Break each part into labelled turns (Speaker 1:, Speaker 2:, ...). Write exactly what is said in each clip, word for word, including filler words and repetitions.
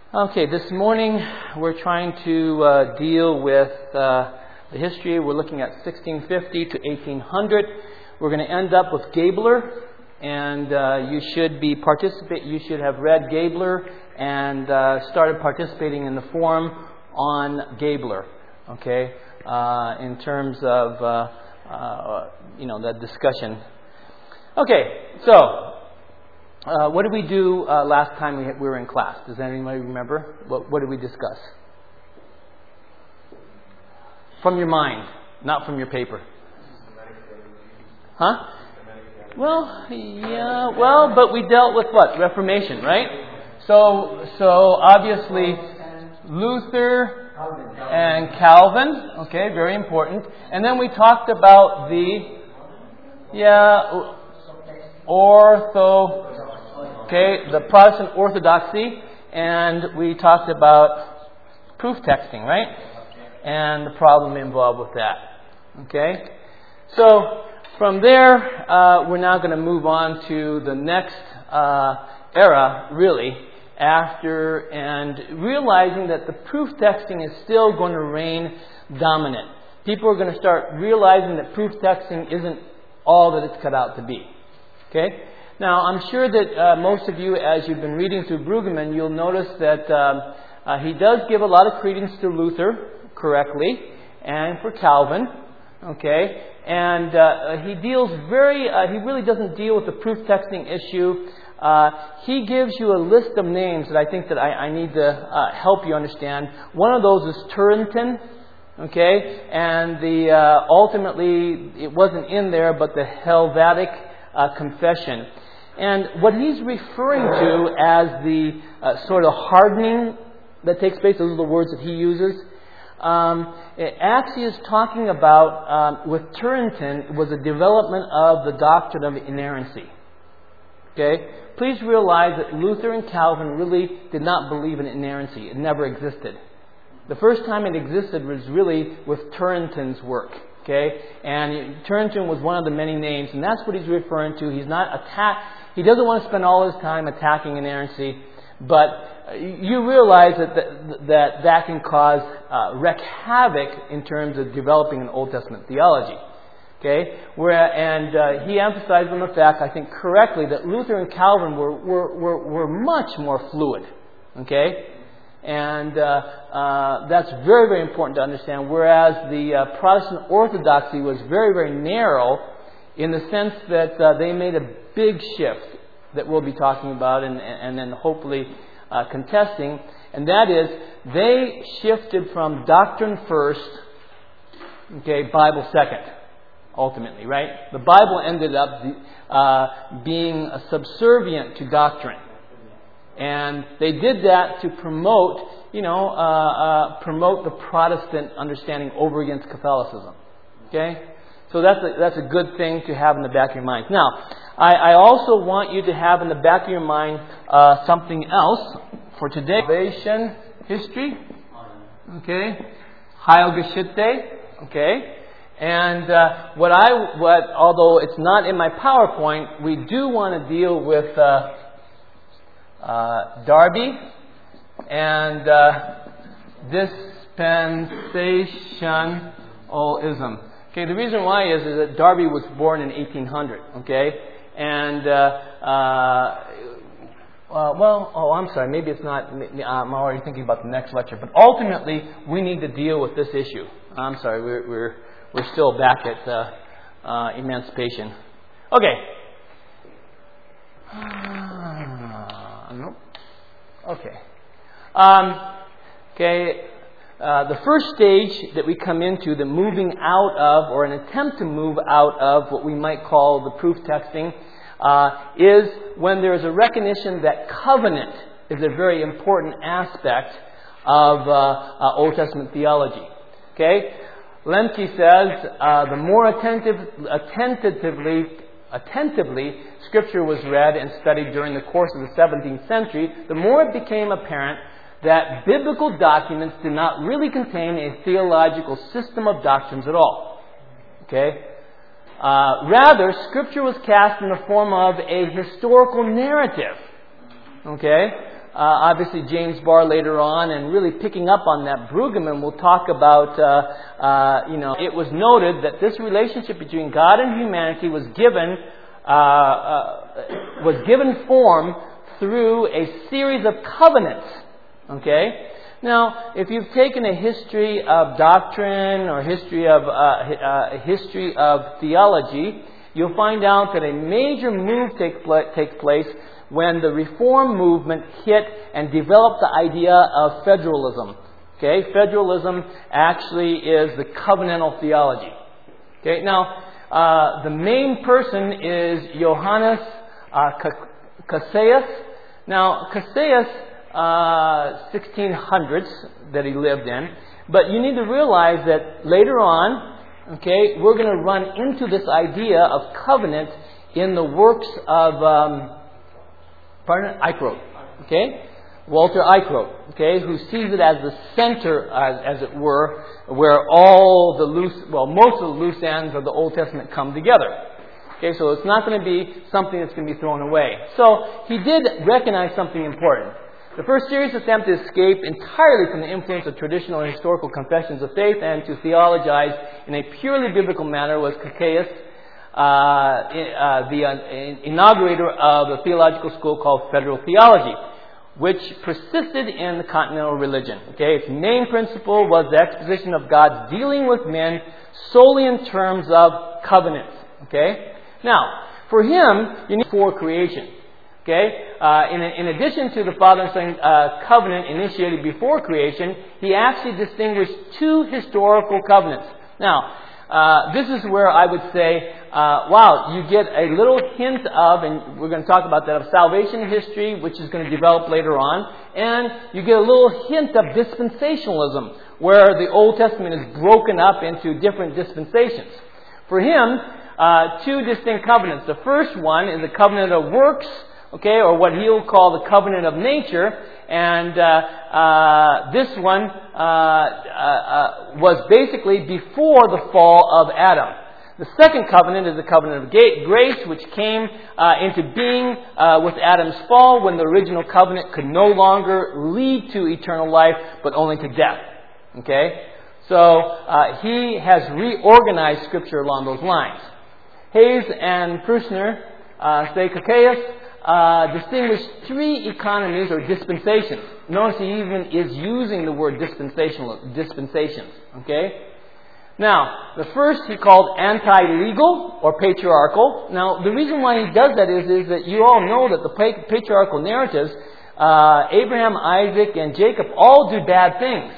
Speaker 1: Okay, this morning we're trying to uh, deal with uh, the history. We're looking at sixteen fifty to eighteen hundred. We're going to end up with Gabler, and uh, you should be participate. You should have read Gabler and uh, started participating in the forum on Gabler. Okay, uh, in terms of uh, uh, you know the discussion. Okay, so. Uh, what did we do uh, last time we, we were in class? Does anybody remember? What, what did we discuss? From your mind, not from your paper. Huh? Well, yeah, well, but we dealt with what? Reformation, right? So, so obviously Luther and Calvin, okay, very important. And then we talked about the, yeah, ortho... Okay, the Protestant orthodoxy, and we talked about proof texting, right? And the problem involved with that. Okay, so from there, uh, we're now going to move on to the next uh, era, really, after and realizing that the proof texting is still going to reign dominant. People are going to start realizing that proof texting isn't all that it's cut out to be. Okay. Now, I'm sure that uh, most of you, as you've been reading through Brueggemann, you'll notice that um, uh, he does give a lot of credence to Luther, correctly, and for Calvin, okay? And uh, he deals very, uh, he really doesn't deal with the proof texting issue. Uh, he gives you a list of names that I think that I, I need to uh, help you understand. One of those is Turretin, okay? And the uh, ultimately, it wasn't in there, but the Helvetic uh, Confession. And what he's referring to as the uh, sort of hardening that takes place, those are the words that he uses. Um, it actually is talking about, um, with Turretin, was a development of the doctrine of inerrancy. Okay? Please realize that Luther and Calvin really did not believe in inerrancy. It never existed. The first time it existed was really with Turretin's work. Okay? And Turretin was one of the many names, and that's what he's referring to. He's not attack. He doesn't want to spend all his time attacking inerrancy, but you realize that that, that, that can cause, uh, wreak havoc in terms of developing an Old Testament theology. Okay? Where, and uh, he emphasized on the fact, I think correctly, that Luther and Calvin were, were, were, were much more fluid. Okay? And uh, uh, that's very, very important to understand, whereas the uh, Protestant orthodoxy was very, very narrow in the sense that uh, they made a big shift that we'll be talking about and, and then hopefully uh, contesting. And that is, they shifted from doctrine first, okay, Bible second, ultimately, right? The Bible ended up uh, being subservient to doctrine. And they did that to promote, you know, uh, uh, promote the Protestant understanding over against Catholicism. Okay? So that's a, that's a good thing to have in the back of your mind. Now, I, I also want you to have in the back of your mind uh, something else for today. Salvation history. Okay. Heilgeschichte. Okay. And uh, what I, what although it's not in my PowerPoint, we do want to deal with uh, uh, Darby and uh, dispensationalism. Okay, the reason why is, is that Darby was born in eighteen hundred, okay? And, uh, uh, uh, well, oh, I'm sorry, maybe it's not, I'm already thinking about the next lecture. But ultimately, we need to deal with this issue. I'm sorry, we're we're, we're still back at uh, uh, emancipation. Okay. Uh, nope. Okay. Um, okay. Uh, the first stage that we come into, the moving out of, or an attempt to move out of what we might call the proof texting, uh, is when there is a recognition that covenant is a very important aspect of uh, uh, Old Testament theology. Okay? Lemke says, uh, the more attentive, attentively, attentively Scripture was read and studied during the course of the seventeenth century, the more it became apparent that biblical documents do not really contain a theological system of doctrines at all. Okay? Uh, rather, Scripture was cast in the form of a historical narrative. Okay? uh, obviously James Barr later on, and really picking up on that, Brueggemann will talk about, uh, uh, you know, it was noted that this relationship between God and humanity was given, uh, uh, was given form through a series of covenants. Okay? Now, if you've taken a history of doctrine or history of uh, uh, history of theology, you'll find out that a major move take pl- takes place when the Reform movement hit and developed the idea of federalism. Okay, federalism actually is the covenantal theology. Okay, now uh, the main person is Johannes uh, Cassius. Now, Cassius, uh, sixteen hundreds that he lived in, but you need to realize that later on, okay, we're going to run into this idea of covenant in the works of, um, pardon, Eichrodt, okay, Walter Eichrodt, okay, who sees it as the center, as, as it were, where all the loose, well, most of the loose ends of the Old Testament come together. Okay, so it's not going to be something that's going to be thrown away. So he did recognize something important. The first serious attempt to escape entirely from the influence of traditional and historical confessions of faith and to theologize in a purely biblical manner was Cassius, uh, uh, the uh, inaugurator of a theological school called Federal Theology, which persisted in the continental religion. Okay, its main principle was the exposition of God dealing with men solely in terms of covenants. Okay, now for him, you need for creation. Okay, uh, in, in addition to the Father and Son uh, covenant initiated before creation, he actually distinguished two historical covenants. Now, uh, this is where I would say, uh, wow, you get a little hint of, and we're going to talk about that, of salvation history, which is going to develop later on, and you get a little hint of dispensationalism, where the Old Testament is broken up into different dispensations. For him, uh, two distinct covenants. The first one is the covenant of works, okay, or what he'll call the covenant of nature, and uh, uh, this one uh, uh, uh, was basically before the fall of Adam. The second covenant is the covenant of grace, which came uh, into being uh, with Adam's fall, when the original covenant could no longer lead to eternal life, but only to death. Okay, so uh, he has reorganized Scripture along those lines. Hayes and Prusner uh, say Cassius Uh, distinguish three economies or dispensations. Notice he even is using the word dispensational dispensations. Okay. Now, the first he called anti-legal or patriarchal. Now, the reason why he does that is, is that you all know that the patriarchal narratives, uh, Abraham, Isaac, and Jacob all do bad things.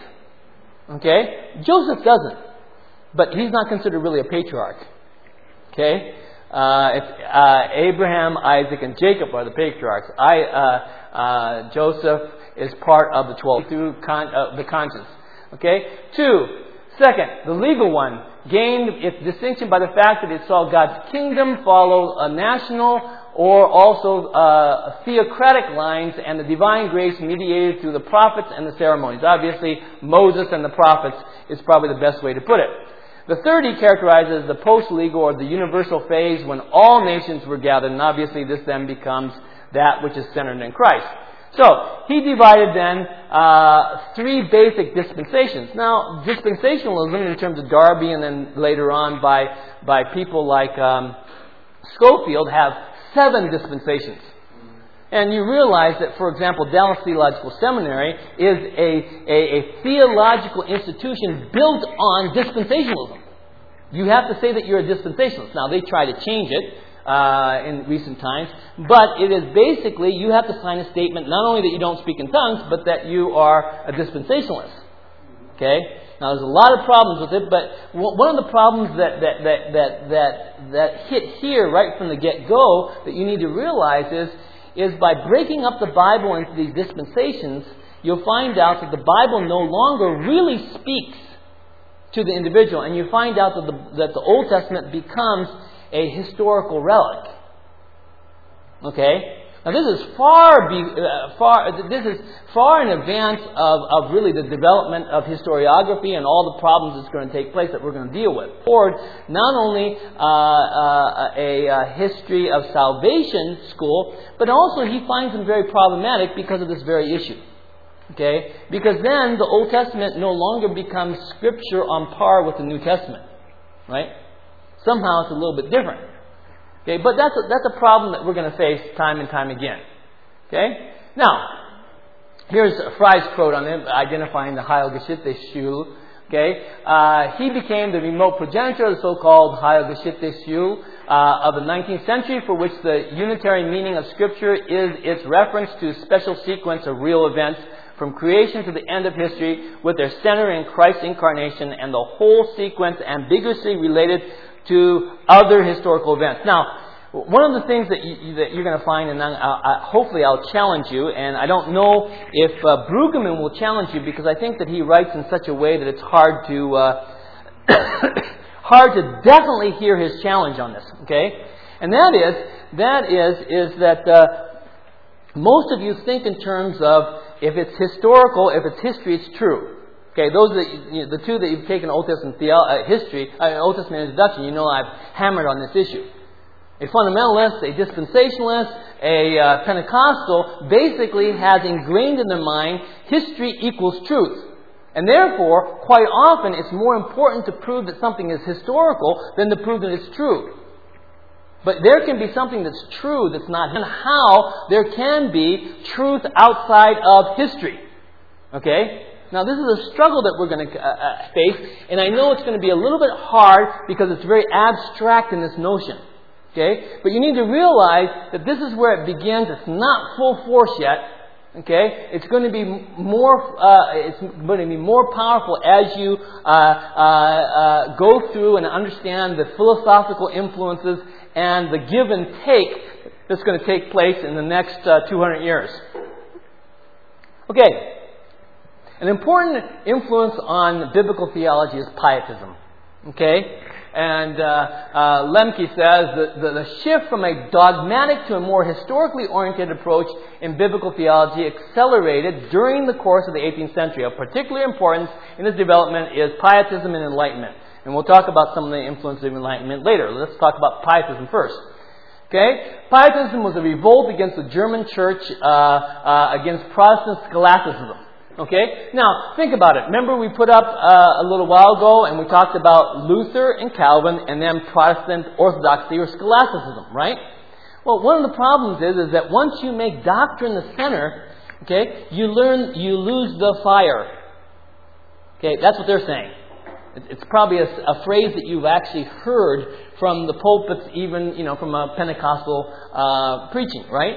Speaker 1: Okay. Joseph doesn't, but he's not considered really a patriarch. Okay. Uh, if, uh, Abraham, Isaac, and Jacob are the patriarchs. I, uh, uh, Joseph is part of the twelve through con- uh, the conscience. Okay. Two. Second, the legal one gained its distinction by the fact that it saw God's kingdom follow a national or also uh, theocratic lines, and the divine grace mediated through the prophets and the ceremonies. Obviously, Moses and the prophets is probably the best way to put it. The third he characterizes the post-legal or the universal phase, when all nations were gathered, and obviously this then becomes that which is centered in Christ. So, he divided then uh, three basic dispensations. Now, dispensationalism in terms of Darby and then later on by, by people like um, Schofield have seven dispensations. And you realize that, for example, Dallas Theological Seminary is a, a, a theological institution built on dispensationalism. You have to say that you're a dispensationalist. Now, they try to change it uh, in recent times, but it is basically, you have to sign a statement not only that you don't speak in tongues, but that you are a dispensationalist. Okay? Now, there's a lot of problems with it, but one of the problems that that that that that, that hit here right from the get-go that you need to realize is is by breaking up the Bible into these dispensations, you'll find out that the Bible no longer really speaks to the individual, and you find out that the, that the Old Testament becomes a historical relic. Okay? Now this is far, be, uh, far. This is far in advance of, of really the development of historiography and all the problems that's going to take place that we're going to deal with. Ford, not only uh, uh, a, a history of salvation school, but also he finds them very problematic because of this very issue. Okay, because then the Old Testament no longer becomes scripture on par with the New Testament, right? Somehow it's a little bit different. Okay, but that's a, that's a problem that we're going to face time and time again. Okay? Now, here's Fry's quote on him, identifying the Heilgeschichte-Schule. Okay? Uh, he became the remote progenitor of the so-called Heilgeschichte-Schule uh, of the nineteenth century, for which the unitary meaning of Scripture is its reference to a special sequence of real events from creation to the end of history, with their center in Christ's incarnation, and the whole sequence ambiguously related to other historical events. Now, one of the things that, you, that you're going to find, and I, I, hopefully I'll challenge you, and I don't know if uh, Brueggemann will challenge you, because I think that he writes in such a way that it's hard to uh, hard to definitely hear his challenge on this. Okay, and that is that is is that uh, most of you think in terms of if it's historical, if it's history, it's true. Okay, those that you know, the two that you've taken Old Testament theo- uh, history, uh, Old Testament introduction, you know I've hammered on this issue. A fundamentalist, a dispensationalist, a uh, Pentecostal basically has ingrained in their mind history equals truth. And therefore, quite often it's more important to prove that something is historical than to prove that it's true. But there can be something that's true that's not, and how there can be truth outside of history. Okay? Now, this is a struggle that we're going to uh, uh, face, and I know it's going to be a little bit hard because it's very abstract in this notion. Okay? But you need to realize that this is where it begins. It's not full force yet. Okay? It's going to be more. Uh, it's going to be more powerful as you uh, uh, uh, go through and understand the philosophical influences and the give and take that's going to take place in the next uh, two hundred years. Okay. An important influence on biblical theology is pietism. Okay? And uh, uh, Lemke says that the, the shift from a dogmatic to a more historically oriented approach in biblical theology accelerated during the course of the eighteenth century. Of particular importance in this development is pietism and enlightenment. And we'll talk about some of the influences of enlightenment later. Let's talk about pietism first. Okay? Pietism was a revolt against the German church, uh, uh, against Protestant scholasticism. Okay? Now, think about it. Remember we put up uh, a little while ago and we talked about Luther and Calvin and then Protestant orthodoxy or scholasticism, right? Well, one of the problems is, is that once you make doctrine the center, okay, you learn, you lose the fire. Okay? That's what they're saying. It's probably a, a phrase that you've actually heard from the pulpits, even, you know, from a Pentecostal uh, preaching, right?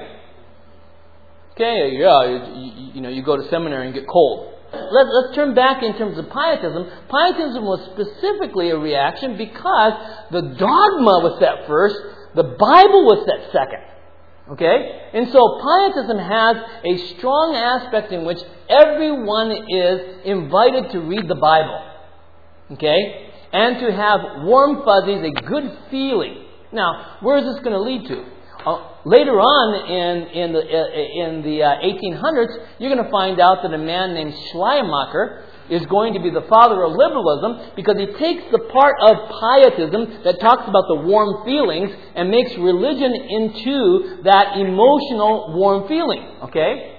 Speaker 1: Okay, yeah, you, you know, you go to seminary and get cold. Let's, let's turn back in terms of pietism. Pietism was specifically a reaction because the dogma was set first, the Bible was set second. Okay? And so pietism has a strong aspect in which everyone is invited to read the Bible. Okay? And to have warm fuzzies, a good feeling. Now, where is this going to lead to? Uh, later on in, in the, uh, in the uh, eighteen hundreds, you're going to find out that a man named Schleiermacher is going to be the father of liberalism because he takes the part of pietism that talks about the warm feelings and makes religion into that emotional warm feeling. Okay?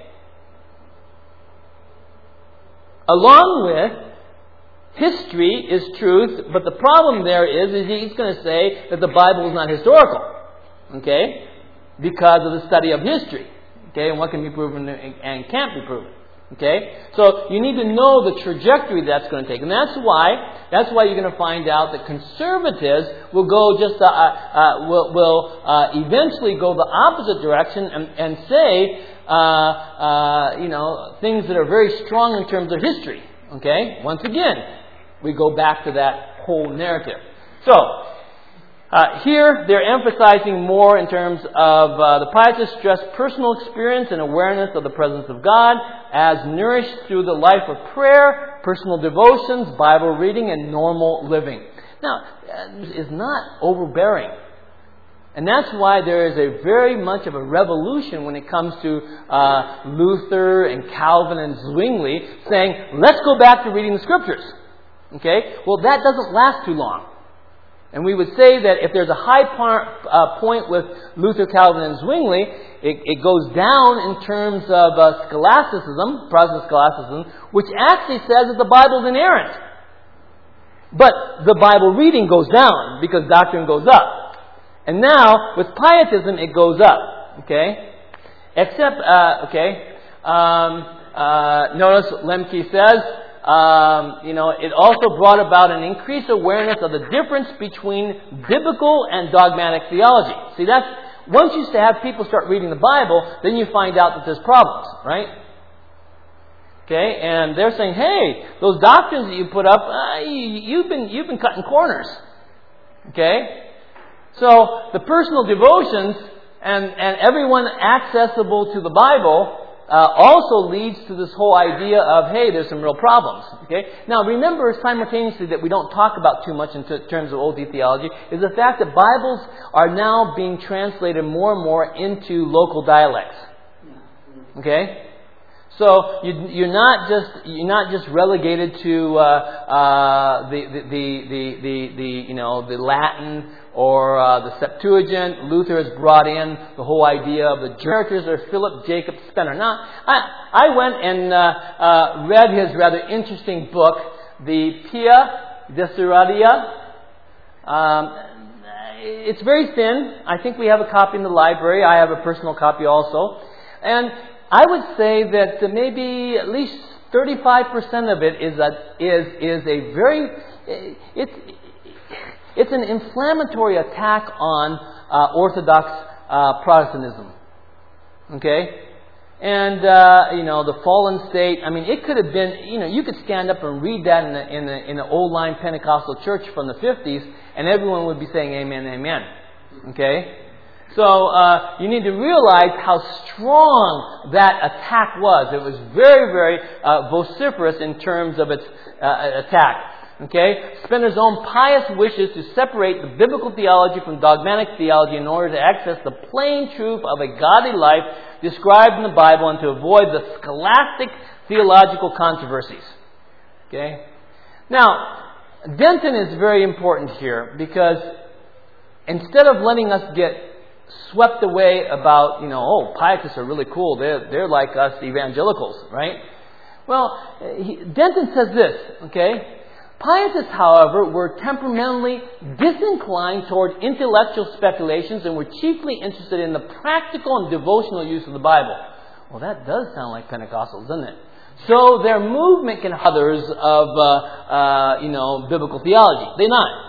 Speaker 1: Along with history is truth, but the problem there is, is he's going to say that the Bible is not historical. Okay? Because of the study of history. Okay? And what can be proven and can't be proven. Okay? So you need to know the trajectory that's going to take. And that's why that's why you're going to find out that conservatives will go just uh, uh, will, will uh, eventually go the opposite direction and, and say uh, uh, you know things that are very strong in terms of history. Okay? Once again, we go back to that whole narrative. So, uh, here they're emphasizing more in terms of uh, the pietists stress personal experience and awareness of the presence of God as nourished through the life of prayer, personal devotions, Bible reading, and normal living. Now, it's not overbearing. And that's why there is a very much of a revolution when it comes to uh, Luther and Calvin and Zwingli saying, let's go back to reading the Scriptures. Okay? Well, that doesn't last too long. And we would say that if there's a high par, uh, point with Luther, Calvin, and Zwingli, it, it goes down in terms of uh, scholasticism, Protestant scholasticism, which actually says that the Bible is inerrant. But the Bible reading goes down because doctrine goes up. And now, with pietism, it goes up. Okay? Except, uh, okay, um, uh, notice Lemke says, um, you know, it also brought about an increased awareness of the difference between biblical and dogmatic theology. See, that's, once you have people start reading the Bible, then you find out that there's problems, right? Okay, and they're saying, hey, those doctrines that you put up, uh, you, you've been you've been cutting corners. Okay? So the personal devotions and, and everyone accessible to the Bible uh, also leads to this whole idea of, hey, there's some real problems. Okay? Now remember simultaneously that we don't talk about too much in t- terms of O D theology is the fact that Bibles are now being translated more and more into local dialects. Okay? So you, you're not just you're not just relegated to uh, uh, the, the, the the the the you know the Latin or uh, the Septuagint. Luther has brought in the whole idea of the characters of Philip Jacob Spener. Now, I I went and uh, uh, read his rather interesting book, the Pia Desideria. Um, it's very thin. I think we have a copy in the library. I have a personal copy also, and I would say that maybe at least thirty-five percent of it is a, is is a very it's it's an inflammatory attack on uh, Orthodox uh, Protestantism. Okay, and uh, you know the fallen state. I mean, it could have been. You know, you could stand up and read that in the in the in the old line Pentecostal church from the fifties, and everyone would be saying amen, amen. Okay. So uh, you need to realize how strong that attack was. It was very, very uh, vociferous in terms of its uh, attack. Okay, Spener's own pious wishes to separate the biblical theology from dogmatic theology in order to access the plain truth of a godly life described in the Bible and to avoid the scholastic theological controversies. Okay, now Denton is very important here because instead of letting us get swept away about, you know, oh, pietists are really cool. They're, they're like us evangelicals, right? Well, he, Denton says this, okay? Pietists, however, were temperamentally disinclined toward intellectual speculations and were chiefly interested in the practical and devotional use of the Bible. Well, that does sound like Pentecostals, doesn't it? So their movement can others of, uh, uh, you know, biblical theology. They're not.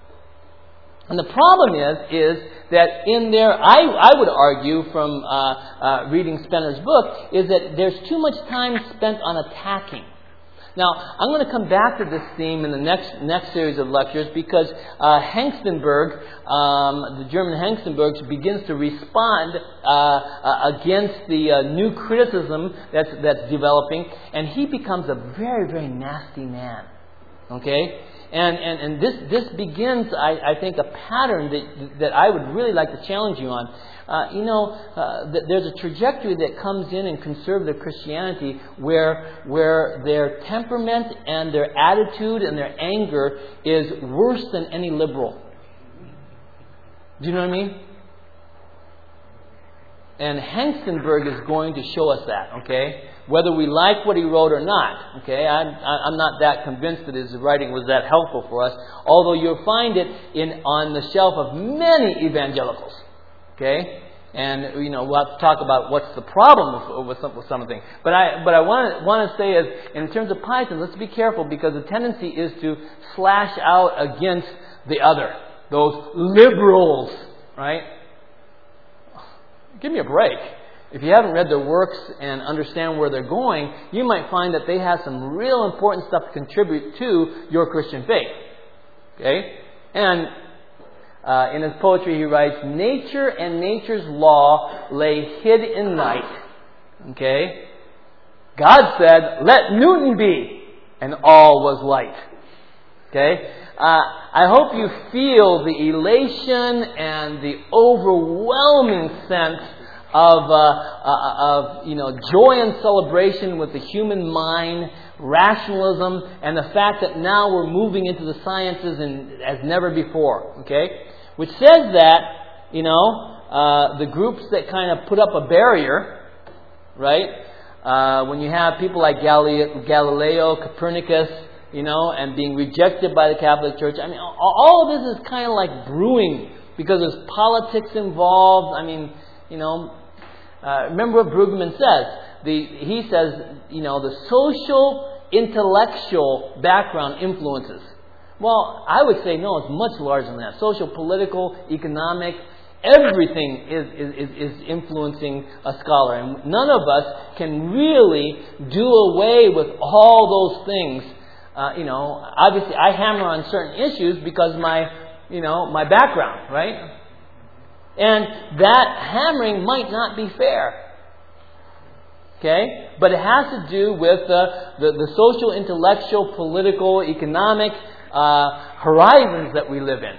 Speaker 1: And the problem is, is that in there, I, I would argue from uh, uh, reading Spener's book, is that there's too much time spent on attacking. Now, I'm going to come back to this theme in the next next series of lectures because uh, Hengstenberg, um, the German Hengstenberg, begins to respond uh, uh, against the uh, new criticism that's that's developing, and he becomes a very, very nasty man. Okay? And, and, and this, this begins, I, I think, a pattern that, that I would really like to challenge you on. Uh, you know, uh, th- there's a trajectory that comes in in conservative Christianity where, where their temperament and their attitude and their anger is worse than any liberal. Do you know what I mean? And Hengstenberg is going to show us that, okay? Whether we like what he wrote or not, okay? I'm, I'm not that convinced that his writing was that helpful for us, although you'll find it in on the shelf of many evangelicals, okay? And, you know, we'll have to talk about what's the problem with, with, some, with something. But I, but I want to, want to say is, in terms of pietism, let's be careful because the tendency is to slash out against the other, those liberals, right? Give me a break. If you haven't read their works and understand where they're going, you might find that they have some real important stuff to contribute to your Christian faith. Okay? And uh, in his poetry he writes, nature and nature's law lay hid in night. Okay? God said, let Newton be, and all was light. Okay? Uh, I hope you feel the elation and the overwhelming sense of, uh, uh, of you know, joy and celebration with the human mind, rationalism, and the fact that now we're moving into the sciences and, as never before. Okay? Which says that, you know, uh, the groups that kind of put up a barrier, right? Uh, when you have people like Gali- Galileo, Copernicus, you know, and being rejected by the Catholic Church. I mean, all of this is kind of like brewing because there's politics involved. I mean, you know, uh, remember what Brueggemann says. The, he says, you know, the social, intellectual background influences. Well, I would say no, it's much larger than that. Social, political, economic, everything is, is, is influencing a scholar. And none of us can really do away with all those things. Uh, you know, obviously I hammer on certain issues because my, you know, my background, right? And that hammering might not be fair. Okay? But it has to do with uh, the, the social, intellectual, political, economic uh, horizons that we live in.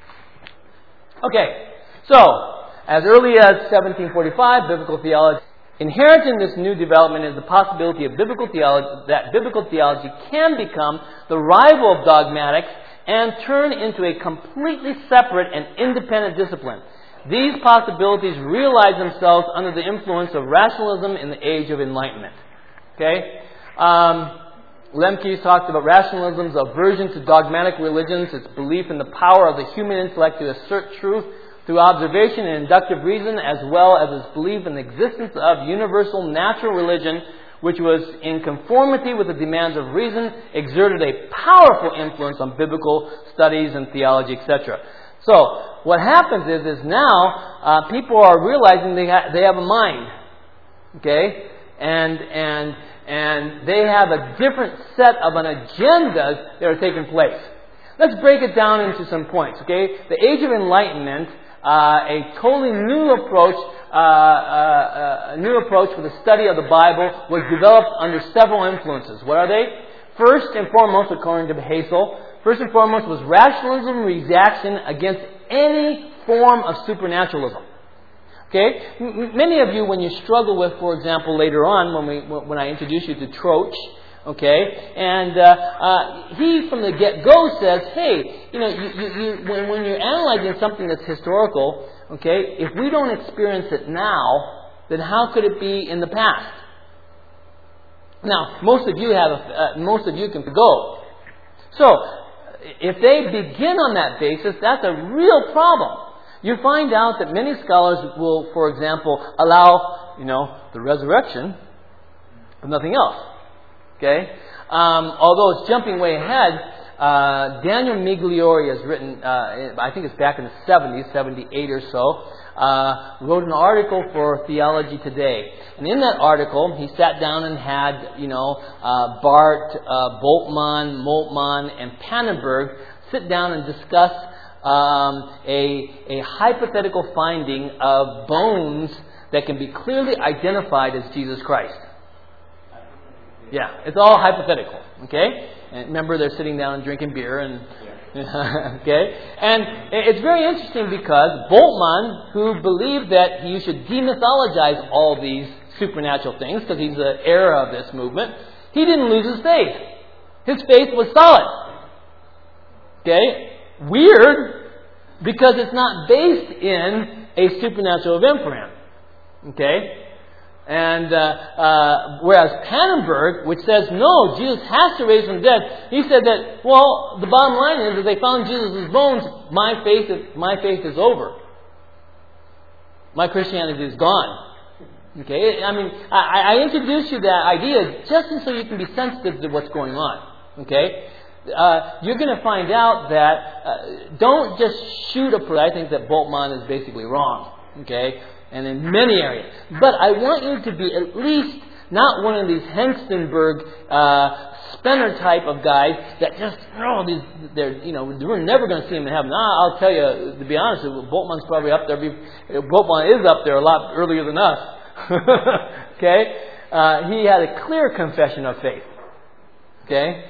Speaker 1: Okay. So, as early as seventeen forty-five, biblical theology. Inherent in this new development is the possibility of biblical theology, that biblical theology can become the rival of dogmatics and turn into a completely separate and independent discipline. These possibilities realize themselves under the influence of rationalism in the age of enlightenment. Okay? Um, Lemke talks about rationalism's aversion to dogmatic religions, its belief in the power of the human intellect to assert truth through observation and inductive reason, as well as its belief in the existence of universal natural religion, which was in conformity with the demands of reason, exerted a powerful influence on biblical studies and theology, et cetera. So, what happens is, is now uh, people are realizing they ha- they have a mind, okay, and and and they have a different set of an agendas that are taking place. Let's break it down into some points, okay? The Age of Enlightenment. Uh, a totally new approach, uh, uh, a new approach for the study of the Bible was developed under several influences. What are they? First and foremost, according to Haeckel, first and foremost was rationalism reaction against any form of supernaturalism. Okay, M- many of you, when you struggle with, for example, later on when we when I introduce you to Troach. Okay, and uh, uh, he from the get-go says, hey, you know, you, you, you, when, when you're analyzing something that's historical, okay, if we don't experience it now, then how could it be in the past? Now, most of you have, a, uh, most of you can go. So, if they begin on that basis, that's a real problem. You find out that many scholars will, for example, allow, you know, the resurrection, but nothing else. Okay, um, although it's jumping way ahead, uh, Daniel Migliore has written, uh, I think it's back in the seventies, seventy-eight or so, uh, wrote an article for Theology Today. And in that article, he sat down and had, you know, uh, Barth, uh, Bultmann, Moltmann, and Pannenberg sit down and discuss um, a, a hypothetical finding of bones that can be clearly identified as Jesus Christ. Yeah, it's all hypothetical, okay? And remember, they're sitting down and drinking beer, and okay? And it's very interesting because Bultmann, who believed that you should demythologize all these supernatural things, because he's the heir of this movement, he didn't lose his faith. His faith was solid. Okay? Weird, because it's not based in a supernatural event for him. Okay? And uh, uh, whereas Pannenberg, which says, no, Jesus has to raise from the dead, he said that, well, the bottom line is, if they found Jesus' bones, my faith is, my faith is over. My Christianity is gone. Okay? I mean, I, I introduced you that idea just so you can be sensitive to what's going on. Okay? Uh, you're going to find out that uh, don't just shoot a prayer. I think that Bultmann is basically wrong. Okay? And in many areas. But I want you to be at least not one of these Hengstenberg uh, Spener type of guys that just, oh, these, they're, you know, we're never going to see him in heaven. Nah, I'll tell you, to be honest, Bultmann's probably up there. Bultmann is up there a lot earlier than us. Okay? Uh, he had a clear confession of faith. Okay?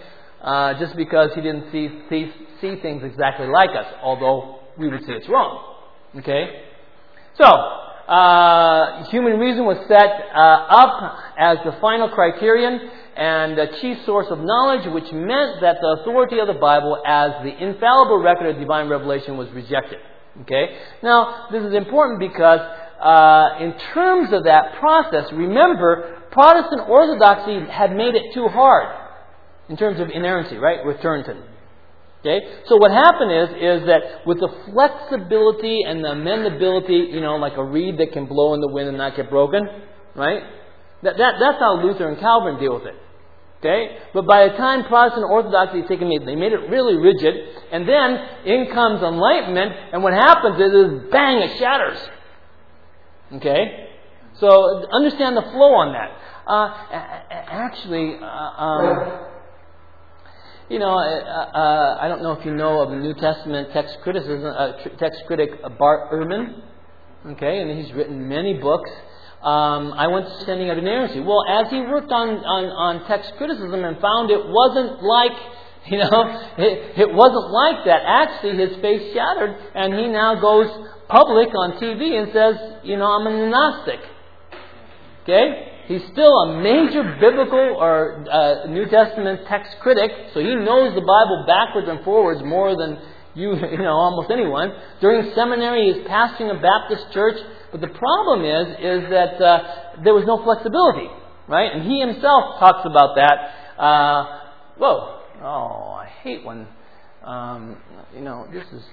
Speaker 1: uh, just because he didn't see, see see things exactly like us, although we would say it's wrong. Okay? So, uh, human reason was set uh, up as the final criterion and a chief source of knowledge, which meant that the authority of the Bible as the infallible record of divine revelation was rejected. Okay? Now, this is important because uh, in terms of that process, remember, Protestant orthodoxy had made it too hard in terms of inerrancy, right, with Turretin. Okay? So what happened is, is that with the flexibility and the amendability, you know, like a reed that can blow in the wind and not get broken, right? That, that, that's how Luther and Calvin deal with it. Okay? But by the time Protestant orthodoxy is taken, they made it really rigid, and then in comes Enlightenment, and what happens is, is bang, it shatters. Okay? So understand the flow on that. Uh, actually, uh, um, you know, uh, uh, I don't know if you know of the New Testament text criticism, uh, text critic Bart Ehrman. Okay, and he's written many books. Um, I went to Standing Up Inerrancy. Well, as he worked on, on, on text criticism and found it wasn't like, you know, it, it wasn't like that. Actually, his face shattered, and he now goes public on T V and says, you know, I'm a Gnostic. Okay? He's still a major biblical or uh, New Testament text critic, so he knows the Bible backwards and forwards more than you, you know, almost anyone. During seminary, he's pastoring a Baptist church, but the problem is, is that uh, there was no flexibility, right? And he himself talks about that. Uh, whoa, oh, I hate when, um, you know, this is.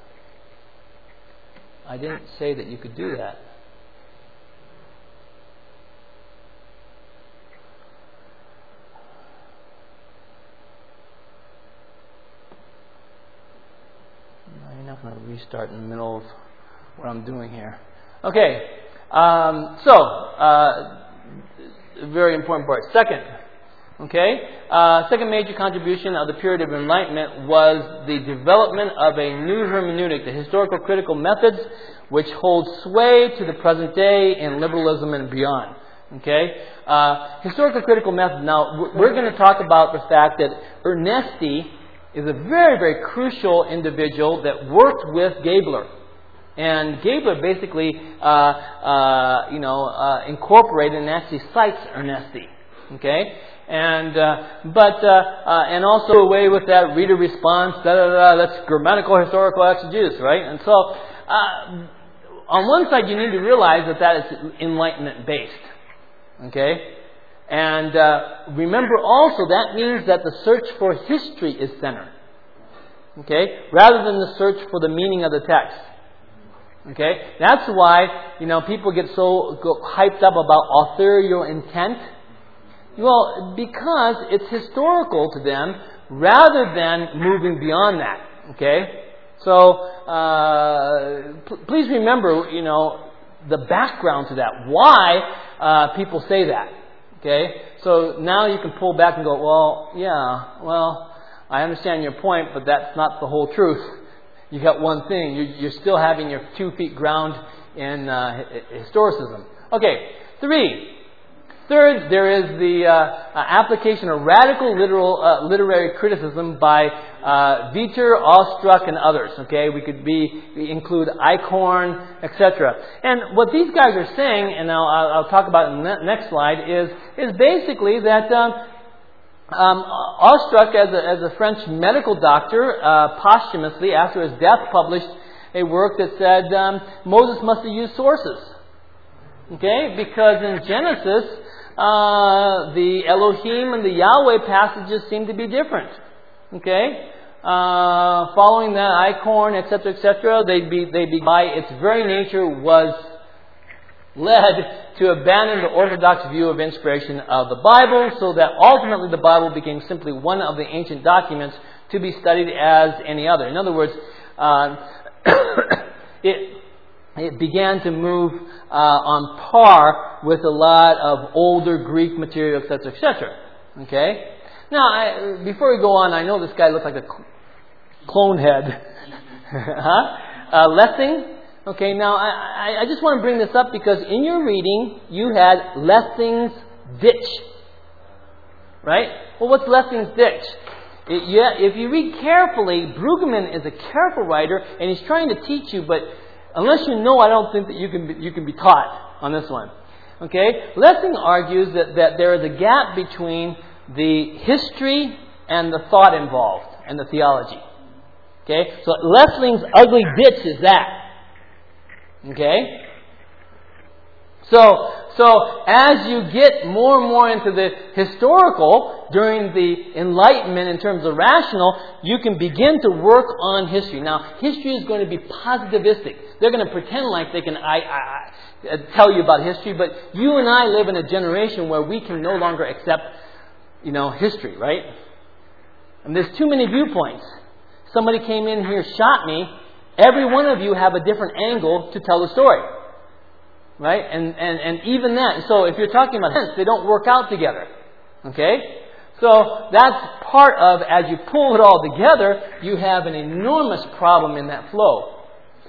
Speaker 1: I didn't say that you could do that. I'm not going to restart in the middle of what I'm doing here. Okay, um, so, uh, very important part. Second, okay, uh, second major contribution of the period of Enlightenment was the development of a new hermeneutic, the historical critical methods, which hold sway to the present day in liberalism and beyond. Okay, uh, historical critical method. Now, we're going to talk about the fact that Ernesti is a very, very crucial individual that worked with Gabler. And Gabler basically, uh, uh, you know, uh, incorporated and actually cites Ernesti. Okay? And, uh, but, uh, uh, and also away with that reader response, da da da, that's grammatical historical exegesis, right? And so, uh, on one side you need to realize that that is Enlightenment based. Okay? And uh, remember also that means that the search for history is centered. Okay? Rather than the search for the meaning of the text. Okay? That's why, you know, people get so go hyped up about authorial intent. Well, because it's historical to them rather than moving beyond that. Okay? So, uh, p- please remember, you know, the background to that. Why uh, people say that. Okay, so now you can pull back and go, well, yeah, well, I understand your point, but that's not the whole truth. You got one thing. You're, you're still having your two feet ground in uh, historicism. Okay, three. Third, there is the uh, uh, application of radical literal, uh, literary criticism by uh, Viter, Ostruck, and others. Okay, we could be we include Eichhorn, et cetera. And what these guys are saying, and I'll, I'll talk about in the next slide, is is basically that um, um, Ostruck, as a, as a French medical doctor, uh, posthumously after his death, published a work that said um, Moses must have used sources. Okay, because in Genesis, Uh, the Elohim and the Yahweh passages seem to be different. Okay? Uh, following that, Eichhorn, et cetera, et cetera, they'd be, they'd be, by its very nature, was led to abandon the orthodox view of inspiration of the Bible, so that ultimately the Bible became simply one of the ancient documents to be studied as any other. In other words, uh, it It began to move uh, on par with a lot of older Greek material, et cetera, et cetera. Okay? Now, I, before we go on, I know this guy looks like a clone head. huh? Uh, Lessing. Okay, now I, I, I just want to bring this up because in your reading, you had Lessing's ditch. Right? Well, what's Lessing's ditch? It, yeah, if you read carefully, Brueggemann is a careful writer, and he's trying to teach you, but unless you know, I don't think that you can be, you can be taught on this one. Okay? Lessing argues that, that there is a gap between the history and the thought involved, and the theology. Okay? So Lessling's ugly ditch is that. Okay? So, so as you get more and more into the historical during the Enlightenment in terms of rational, you can begin to work on history. Now, history is going to be positivistic. They're going to pretend like they can I, I, I, tell you about history, but you and I live in a generation where we can no longer accept, you know, history, right? And there's too many viewpoints. Somebody came in here, shot me. Every one of you have a different angle to tell the story. Right? And, and, and even that. So if you're talking about events, they don't work out together. Okay? So that's part of, as you pull it all together, you have an enormous problem in that flow.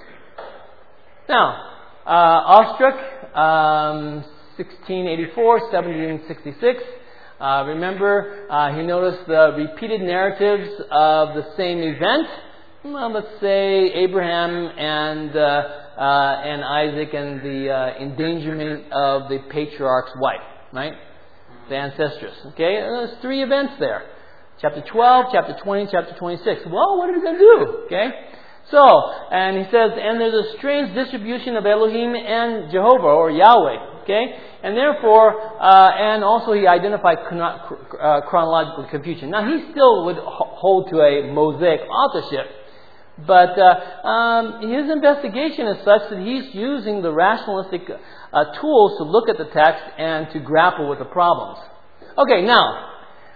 Speaker 1: Now, uh, Ostrich, um, sixteen eighty-four, seventeen sixty-six. Uh, remember, uh, he noticed the repeated narratives of the same event. Well, let's say Abraham and uh, uh, and Isaac and the uh, endangerment of the patriarch's wife, right? The ancestress. Okay, and there's three events there: chapter twelve, chapter twenty, chapter twenty-six. Well, what are we going to do? Okay, so and he says, and there's a strange distribution of Elohim and Jehovah or Yahweh. Okay, and therefore, uh, and also he identified chrono- uh, chronological confusion. Now he still would hold to a Mosaic authorship. But uh, um, his investigation is such that he's using the rationalistic uh, tools to look at the text and to grapple with the problems. Okay, now,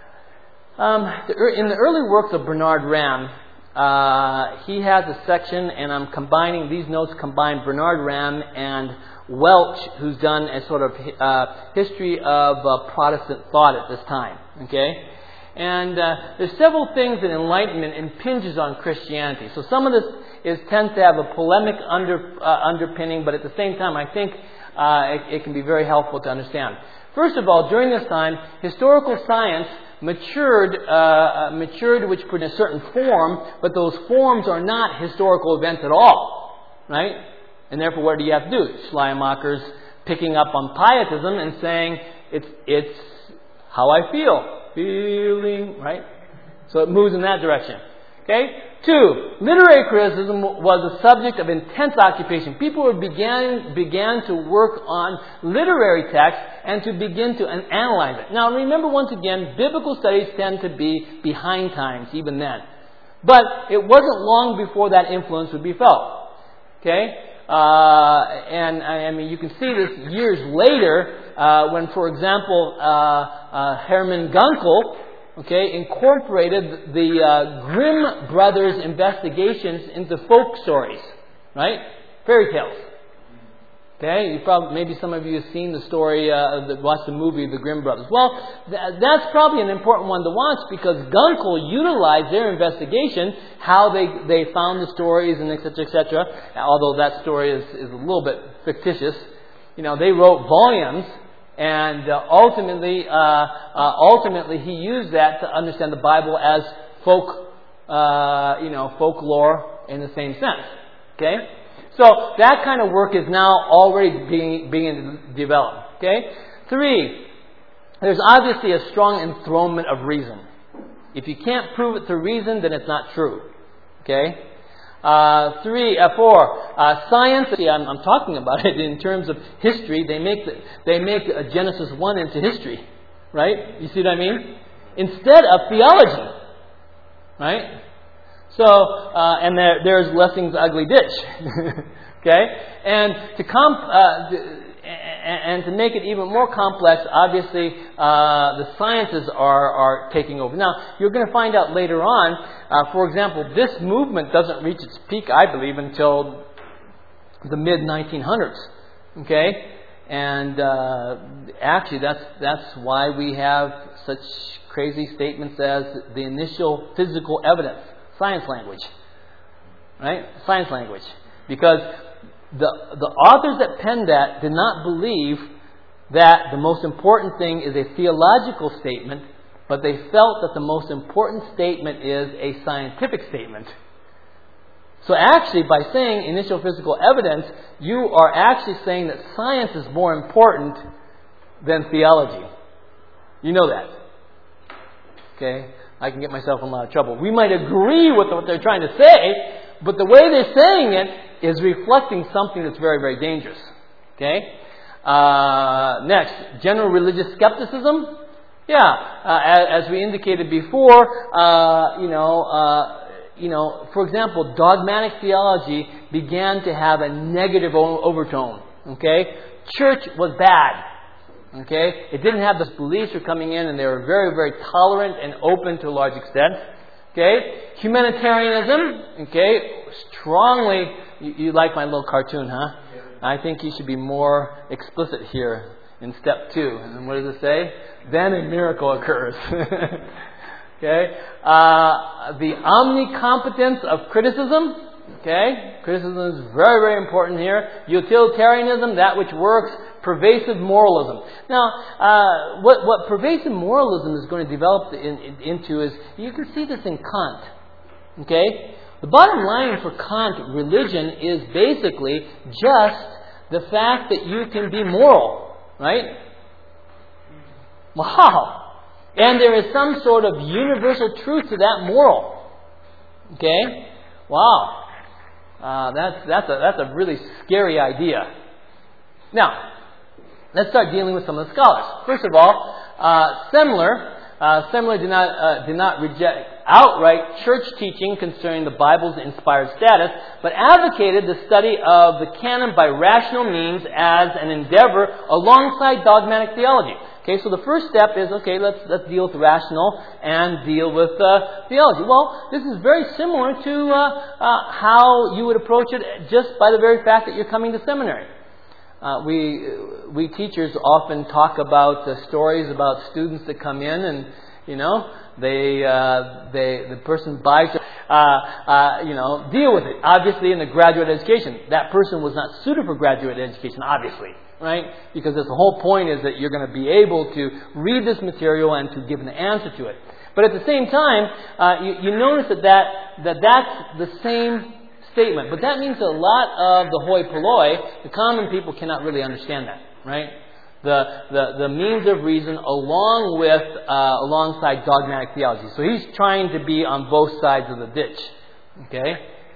Speaker 1: um, the, in the early works of Bernard Ramm, uh, he has a section, and I'm combining, these notes combine Bernard Ramm and Welch, who's done a sort of uh, history of uh, Protestant thought at this time. Okay? And uh, there's several things that Enlightenment impinges on Christianity. So some of this is tends to have a polemic under, uh, underpinning, but at the same time, I think uh, it, it can be very helpful to understand. First of all, during this time, historical science matured, uh, matured, which put in a certain form, but those forms are not historical events at all, right? And therefore, what do you have to do? Schleiermacher's picking up on pietism and saying it's it's how I feel. Feeling, right? So it moves in that direction. Okay? Two, literary criticism was a subject of intense occupation. People began, began to work on literary text and to begin to analyze it. Now remember once again, biblical studies tend to be behind times, even then. But it wasn't long before that influence would be felt. Okay? Uh, and I mean, you can see this years later uh, when, for example, uh, uh, Hermann Gunkel, okay, incorporated the uh, Grimm brothers' investigations into folk stories, right? Fairy tales. Okay, you probably maybe some of you have seen the story, uh, that watched the movie The Grimm Brothers. Well, th- that's probably an important one to watch because Gunkel utilized their investigation, how they, they found the stories and et cetera, et cetera. Although that story is, is a little bit fictitious, you know, they wrote volumes, and uh, ultimately, uh, uh, ultimately he used that to understand the Bible as folk, uh, you know, folklore in the same sense. Okay. So that kind of work is now already being being developed. Okay? Three, there's obviously a strong enthronement of reason. If you can't prove it through reason, then it's not true. Okay? Uh, three, uh, four, uh, science. See, I'm, I'm talking about it in terms of history. They make the, they make uh, Genesis one into history, right? You see what I mean? Instead of theology, right? So, uh, and there, there's Lessing's ugly ditch, okay? And to comp, uh, and to make it even more complex, obviously, uh, the sciences are are taking over. Now, you're going to find out later on. Uh, for example, this movement doesn't reach its peak, I believe, until the mid nineteen hundreds, okay? And uh, actually, that's that's why we have such crazy statements as the initial physical evidence. Science language, right? Science language. Because the the authors that penned that did not believe that the most important thing is a theological statement but they felt that the most important statement is a scientific statement. So actually, by saying initial physical evidence, you are actually saying that science is more important than theology. You know that. Okay? I can get myself in a lot of trouble. We might agree with what they're trying to say, but the way they're saying it is reflecting something that's very, very dangerous. Okay? Uh, next, general religious skepticism. Yeah, uh, as, as we indicated before, uh, you know, uh, you know, for example, dogmatic theology began to have a negative o- overtone. Okay? Church was bad. Okay? It didn't have those beliefs were coming in, and they were very, very tolerant and open to a large extent. Okay? Humanitarianism. Okay? Strongly, you, you like my little cartoon, huh? Yeah. I think you should be more explicit here in step two. And what does it say? Then a miracle occurs. Okay? Uh, the omnicompetence of criticism. Okay? Criticism is very, very important here. Utilitarianism, that which works. Pervasive moralism. Now, uh, what, what pervasive moralism is going to develop in, in, into is, you can see this in Kant. Okay? The bottom line for Kant, religion, is basically just the fact that you can be moral. Right? Wow! And there is some sort of universal truth to that moral. Okay? Wow. Uh, that's, that's, a, that's a really scary idea. Now, let's start dealing with some of the scholars. First of all, uh, Semler, uh, Semler did not uh, did not reject outright church teaching concerning the Bible's inspired status, but advocated the study of the canon by rational means as an endeavor alongside dogmatic theology. Okay, so the first step is, okay, let's let's deal with rational and deal with uh, theology. Well, this is very similar to uh, uh, how you would approach it just by the very fact that you're coming to seminary. Uh, we we teachers often talk about the stories about students that come in and, you know, they uh, they the person buys it, uh, uh, you know, deal with it. Obviously, in the graduate education, that person was not suited for graduate education, obviously, right? Because the whole point is that you're going to be able to read this material and to give an answer to it. But at the same time, uh, you, you notice that, that that that's the same statement. But that means a lot of the hoi polloi, the common people cannot really understand that, right? The the, the means of reason along with, uh, alongside dogmatic theology. So he's trying to be on both sides of the ditch. Okay?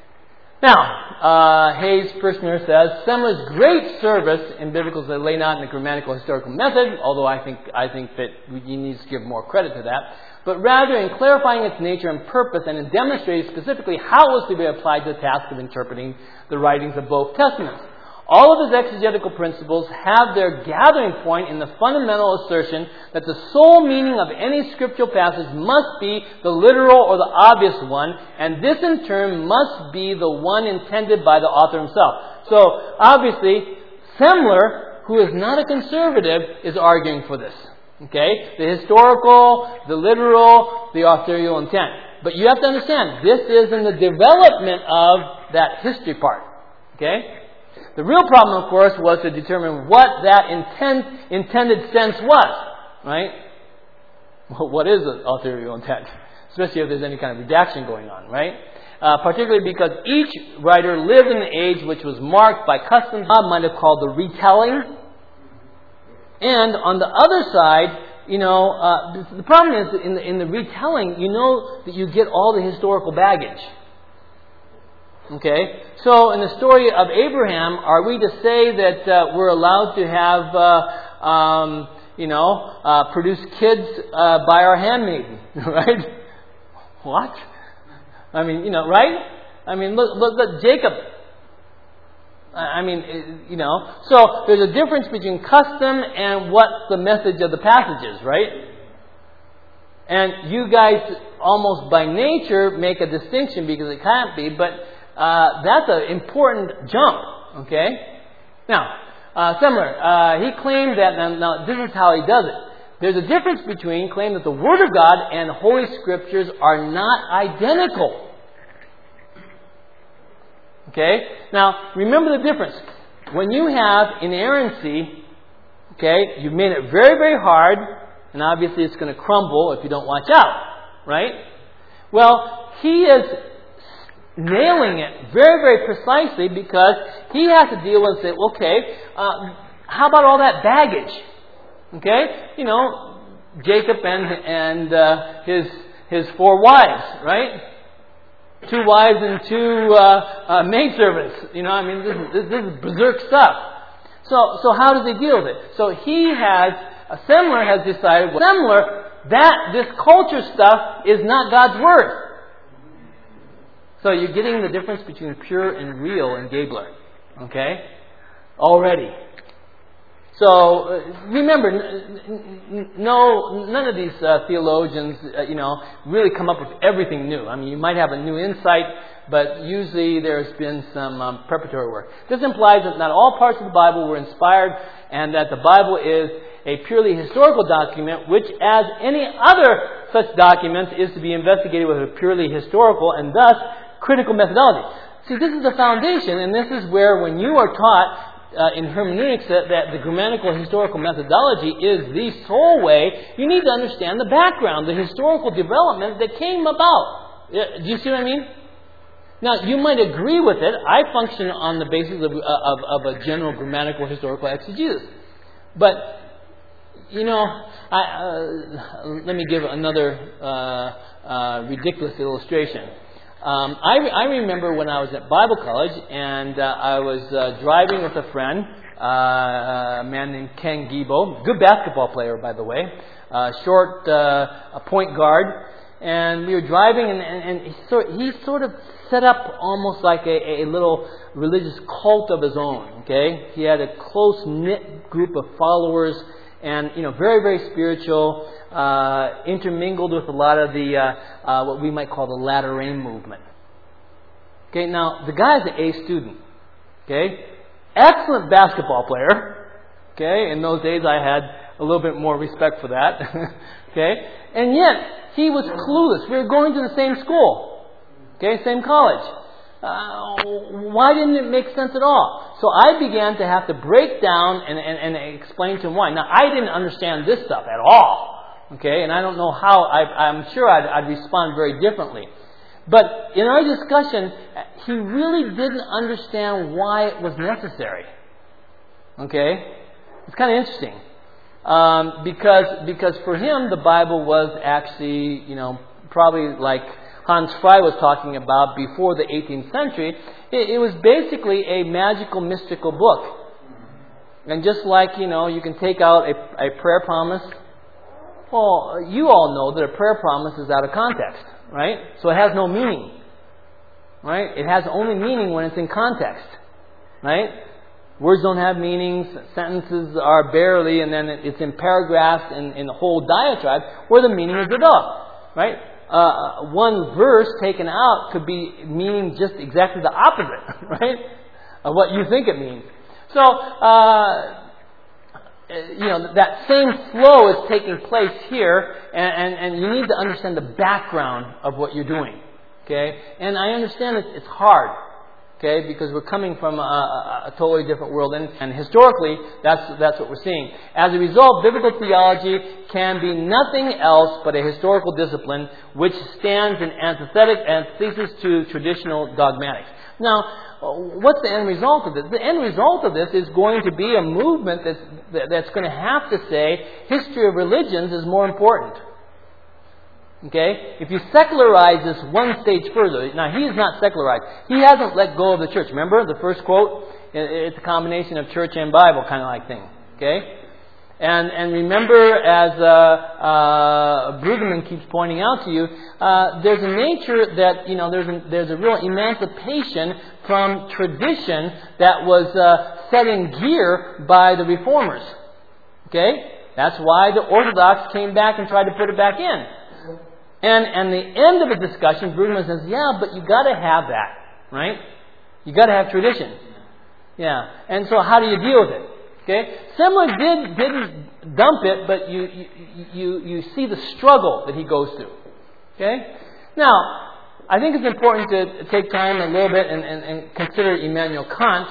Speaker 1: Now, uh, Hayes Prisoner says, Semler's great service in biblical they lay not in a grammatical historical method, although I think I think that he needs to give more credit to that, but rather in clarifying its nature and purpose and in demonstrating specifically how it was to be applied to the task of interpreting the writings of both Testaments. All of his exegetical principles have their gathering point in the fundamental assertion that the sole meaning of any scriptural passage must be the literal or the obvious one, and this in turn must be the one intended by the author himself. So, obviously, Semler, who is not a conservative, is arguing for this. Okay? The historical, the literal, the authorial intent. But you have to understand, this is in the development of that history part. Okay? The real problem, of course, was to determine what that intent, intended sense was. Right? Well, what is the authorial intent? Especially if there's any kind of redaction going on, right? Uh, particularly because each writer lived in an age which was marked by customs God might have called the retelling. And on the other side, you know, uh, the problem is that in the, in the retelling, you know that you get all the historical baggage. Okay? So in the story of Abraham, are we to say that uh, we're allowed to have, uh, um, you know, uh, produce kids uh, by our handmaiden? Right? What? I mean, you know, right? I mean, look, look, look, Jacob. I mean, you know, so there's a difference between custom and what the message of the passage is, right? And you guys almost by nature make a distinction because it can't be, but uh, that's an important jump, okay? Now, uh, Semler, uh, he claimed that, now, now this is how he does it. There's a difference between claiming that the Word of God and Holy Scriptures are not identical. Okay? Now, remember the difference. When you have inerrancy, okay, you've made it very, very hard And obviously it's going to crumble if you don't watch out, right? Well, he is nailing it very, very precisely because he has to deal with it. Okay, uh, how about all that baggage? Okay, you know, Jacob and and uh, his his four wives, right? Two wives and two uh, uh, maidservants. You know, I mean, this is, this is berserk stuff. So, so how does he deal with it? So he has, uh, Semler has decided, well, Semler, that this culture stuff is not God's word. So you're getting the difference between pure and real in Gabler, okay? Already. So uh, remember, n- n- no, none of these uh, theologians, uh, you know, really come up with everything new. I mean, you might have a new insight, but usually there's been some um, preparatory work. This implies that not all parts of the Bible were inspired, and that the Bible is a purely historical document, which, as any other such document, is to be investigated with a purely historical and thus critical methodology. See, this is the foundation, and this is where, when you are taught Uh, in hermeneutics that, that the grammatical historical methodology is the sole way, you need to understand the background, the historical development that came about. Do you see what I mean? Now, you might agree with it. I function on the basis of, of, of a general grammatical historical exegesis. But, you know, I, uh, let me give another uh, uh, ridiculous illustration. Um, I, I remember when I was at Bible college, and uh, I was uh, driving with a friend, uh, a man named Ken Gibo, good basketball player, by the way, uh, short uh, a point guard, and we were driving, and, and, and he, sort, he sort of set up almost like a, a little religious cult of his own. Okay, he had a close knit group of followers, and you know, very, very spiritual. Uh, intermingled with a lot of the uh, uh, what we might call the latter rain movement. Okay, now the guy's an A student. Okay, excellent basketball player. Okay, in those days I had a little bit more respect for that. Okay, and yet he was clueless. We were going to the same school. Okay, same college. Uh, why didn't it make sense at all? So I began to have to break down and, and, and explain to him why. Now, I didn't understand this stuff at all. Okay, and I don't know how, I, I'm sure I'd, I'd respond very differently. But in our discussion, he really didn't understand why it was necessary. Okay, it's kind of interesting. Um, because, because for him, the Bible was actually, you know, probably like Hans Frey was talking about before the eighteenth century, it, it was basically a magical, mystical book. And just like, you know, you can take out a, a prayer promise. Well, you all know that a prayer promise is out of context, right? So it has no meaning, right? It has only meaning when it's in context, right? Words don't have meanings, sentences are barely, and then it's in paragraphs and in the whole diatribe where the meaning is developed, right? Uh, one verse taken out could be meaning just exactly the opposite, right, of what you think it means. So, uh, you know, that same flow is taking place here, and, and, and you need to understand the background of what you're doing, okay? And I understand it's, it's hard, okay, because we're coming from a, a, a totally different world, and, and historically, that's that's what we're seeing. As a result, biblical theology can be nothing else but a historical discipline which stands in antithetic antithesis to traditional dogmatics. Now, what's the end result of this? The end result of this is going to be a movement that's, that's going to have to say history of religions is more important. Okay? If you secularize this one stage further, now he is not secularized. He hasn't let go of the church. Remember the first quote? It's a combination of church and Bible kind of like thing. Okay? And and remember, as uh, uh, Brueggemann keeps pointing out to you, uh, there's a nature that, you know, there's a, there's a real emancipation from tradition that was uh, set in gear by the reformers. Okay? That's why the Orthodox came back and tried to put it back in. And and the end of the discussion, Brueggemann says, yeah, but you got to have that, right? You got to have tradition. Yeah. And so how do you deal with it? Okay, Semler did didn't dump it, but you you you you see the struggle that he goes through. Okay, now I think it's important to take time a little bit and, and, and consider Immanuel Kant.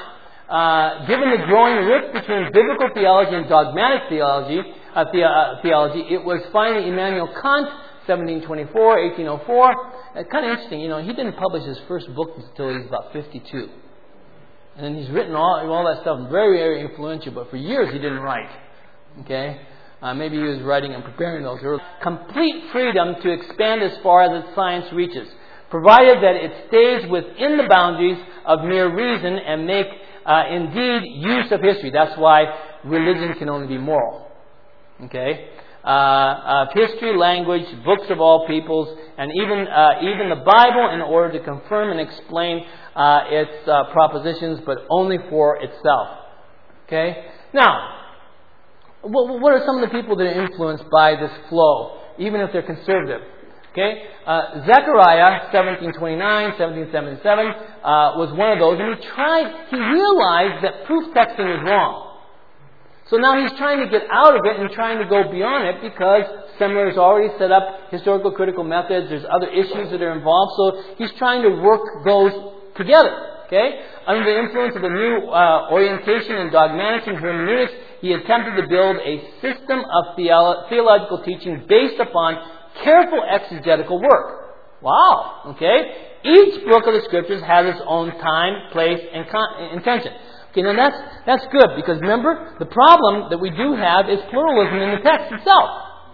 Speaker 1: uh, given the growing rift between biblical theology and dogmatic theology, uh, the, uh, theology, it was finally Immanuel Kant, seventeen twenty-four, eighteen oh four. It's kind of interesting, you know, he didn't publish his first book until he was about fifty-two. And then he's written all, all that stuff, very, very influential, but for years he didn't write. Okay? Uh, maybe he was writing and preparing those. There was complete freedom to expand as far as its science reaches, provided that it stays within the boundaries of mere reason and make, uh, indeed, use of history. That's why religion can only be moral. Okay? Uh, of history, language, books of all peoples, and even uh, even the Bible in order to confirm and explain uh, its uh, propositions, but only for itself. Okay? Now, what, what are some of the people that are influenced by this flow, even if they're conservative? Okay? Uh, Zechariah, seventeen twenty-nine, seventeen seventy-seven, uh, was one of those, and he tried, he realized that proof texting was wrong. So now he's trying to get out of it and trying to go beyond it because Semler has already set up historical critical methods. There's other issues that are involved. So he's trying to work those together. Okay? Under the influence of the new uh, orientation in dogmatics and hermeneutics, he attempted to build a system of theolo- theological teaching based upon careful exegetical work. Wow! Okay? Each book of the Scriptures has its own time, place, and con- intention. Okay, now that's that's good because remember, the problem that we do have is pluralism in the text itself.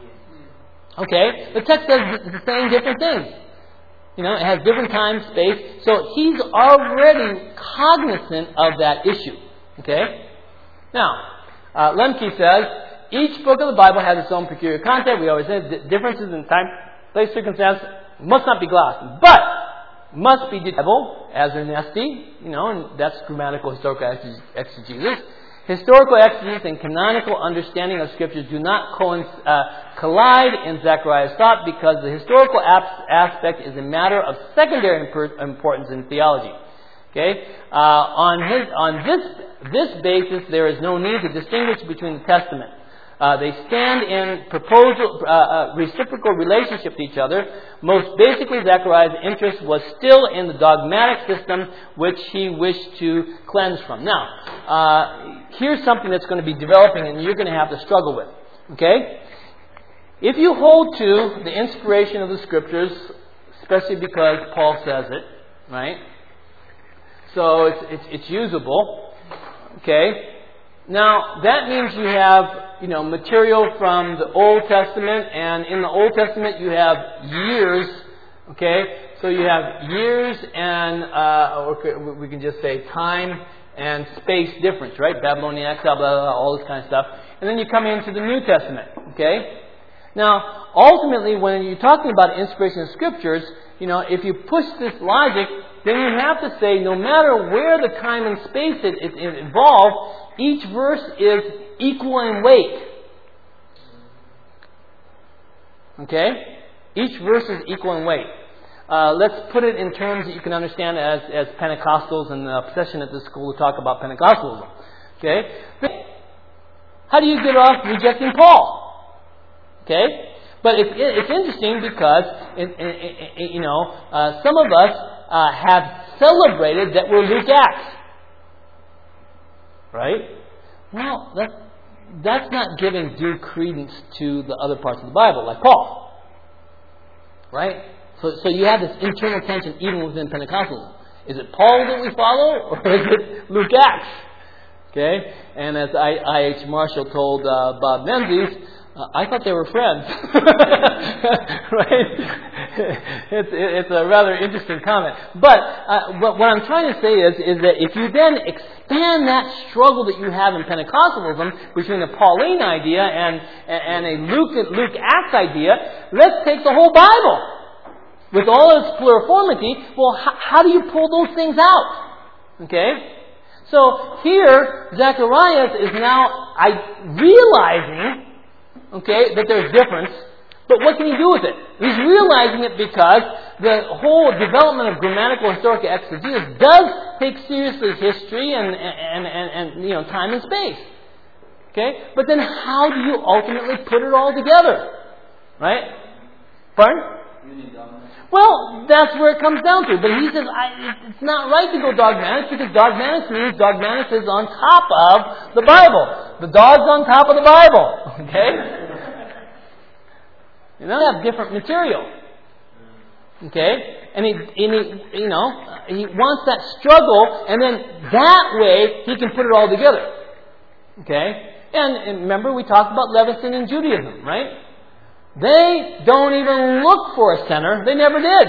Speaker 1: Okay? The text says the same different things. You know, it has different time, space. So he's already cognizant of that issue. Okay? Now, uh, Lemke says, each book of the Bible has its own peculiar content. We always say differences in time, place, circumstance must not be glossed. But must be decipherable, as Ernesti, you know, and that's grammatical historical exegesis. Historical exegesis and canonical understanding of Scriptures do not coinc- uh, collide in Zechariah's thought because the historical ap- aspect is a matter of secondary imp- importance in theology. Okay, uh, on his on this this basis, there is no need to distinguish between the Testament. Uh, they stand in proposal, uh, uh, reciprocal relationship to each other. Most basically, Zechariah's interest was still in the dogmatic system which he wished to cleanse from. Now, uh, here's something that's going to be developing and you're going to have to struggle with. Okay? If you hold to the inspiration of the Scriptures, especially because Paul says it, right? So it's, it's, it's usable. Okay? Now, that means you have, you know, material from the Old Testament, and in the Old Testament you have years, okay? So you have years and, uh, or we can just say time and space difference, right? Babylonian exile, blah, blah, blah, all this kind of stuff. And then you come into the New Testament, okay? Now, ultimately, when you're talking about inspiration of Scriptures, you know, if you push this logic, then you have to say, no matter where the time and space it, it, it involved, each verse is equal in weight. Okay? Each verse is equal in weight. Uh, let's put it in terms that you can understand as, as Pentecostals and the obsession at this school to talk about Pentecostalism. Okay? How do you get off rejecting Paul? Okay? But it's, it's interesting because, it, it, it, you know, uh, some of us uh, have celebrated that we're Luke Acts. Right? Well, that, that's not giving due credence to the other parts of the Bible, like Paul. Right? So, so you have this internal tension even within Pentecostalism. Is it Paul that we follow, or is it Luke Acts? Okay? And as I H Marshall told uh, Bob Menzies, Uh, I thought they were friends. Right? It's, it's a rather interesting comment. But, uh, but what I'm trying to say is, is that if you then expand that struggle that you have in Pentecostalism between the Pauline idea and, and a Luke, Luke Acts idea, let's take the whole Bible. With all its pluriformity, well, how, how do you pull those things out? Okay? So here, Zacharias is now I, realizing Okay, that there's difference. But what can he do with it? He's realizing it because the whole development of grammatical historical exegesis does take seriously history and, and, and, and you know time and space. Okay? But then how do you ultimately put it all together? Right? Pardon? Well, that's where it comes down to. But he says, I, it's not right to go dogmatic because dogmatic means dogmatic is on top of the Bible. The dog's on top of the Bible. Okay? You know, they have different material. Okay? And he, and he, you know, he wants that struggle, and then that way he can put it all together. Okay? And, and remember, we talked about Levinson and Judaism, right? They don't even look for a center. They never did.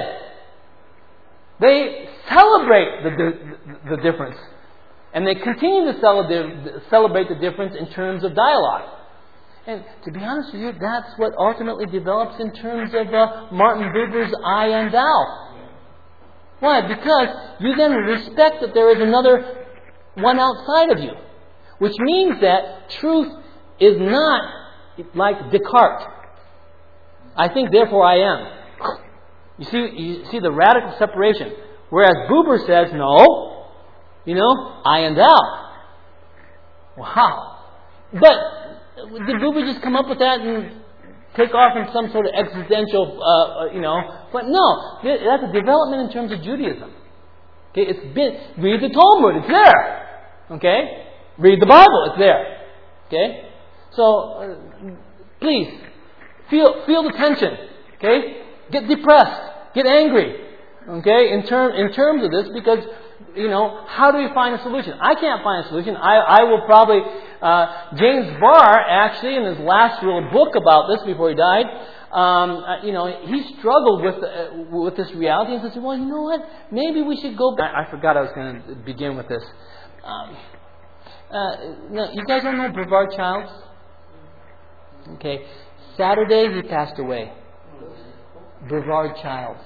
Speaker 1: They celebrate the, the, the difference. And they continue to celebrate, celebrate the difference in terms of dialogue. And to be honest with you, that's what ultimately develops in terms of uh, Martin Buber's I and Thou. Why? Because you then respect that there is another one outside of you. Which means that truth is not like Descartes. I think, therefore I am. You see, you see the radical separation. Whereas Buber says, no, you know, I and thou. Wow. But did Buber just come up with that and take off in some sort of existential, uh, you know? But no, that's a development in terms of Judaism. Okay, it's been, read the Talmud, it's there. Okay? Read the Bible, it's there. Okay? So, uh, please, feel feel the tension. Okay? Get depressed. Get angry. Okay? In, term, in terms of this, because, you know, how do we find a solution? I can't find a solution. I, I will probably... Uh, James Barr, actually, in his last real book about this before he died, um, uh, you know, he struggled with uh, with this reality and said, well, you know what? Maybe we should go back. I, I forgot I was going to begin with this. Um, Uh, no, you guys don't know Brevard Childs? Okay. Saturday he passed away. Brevard Childs.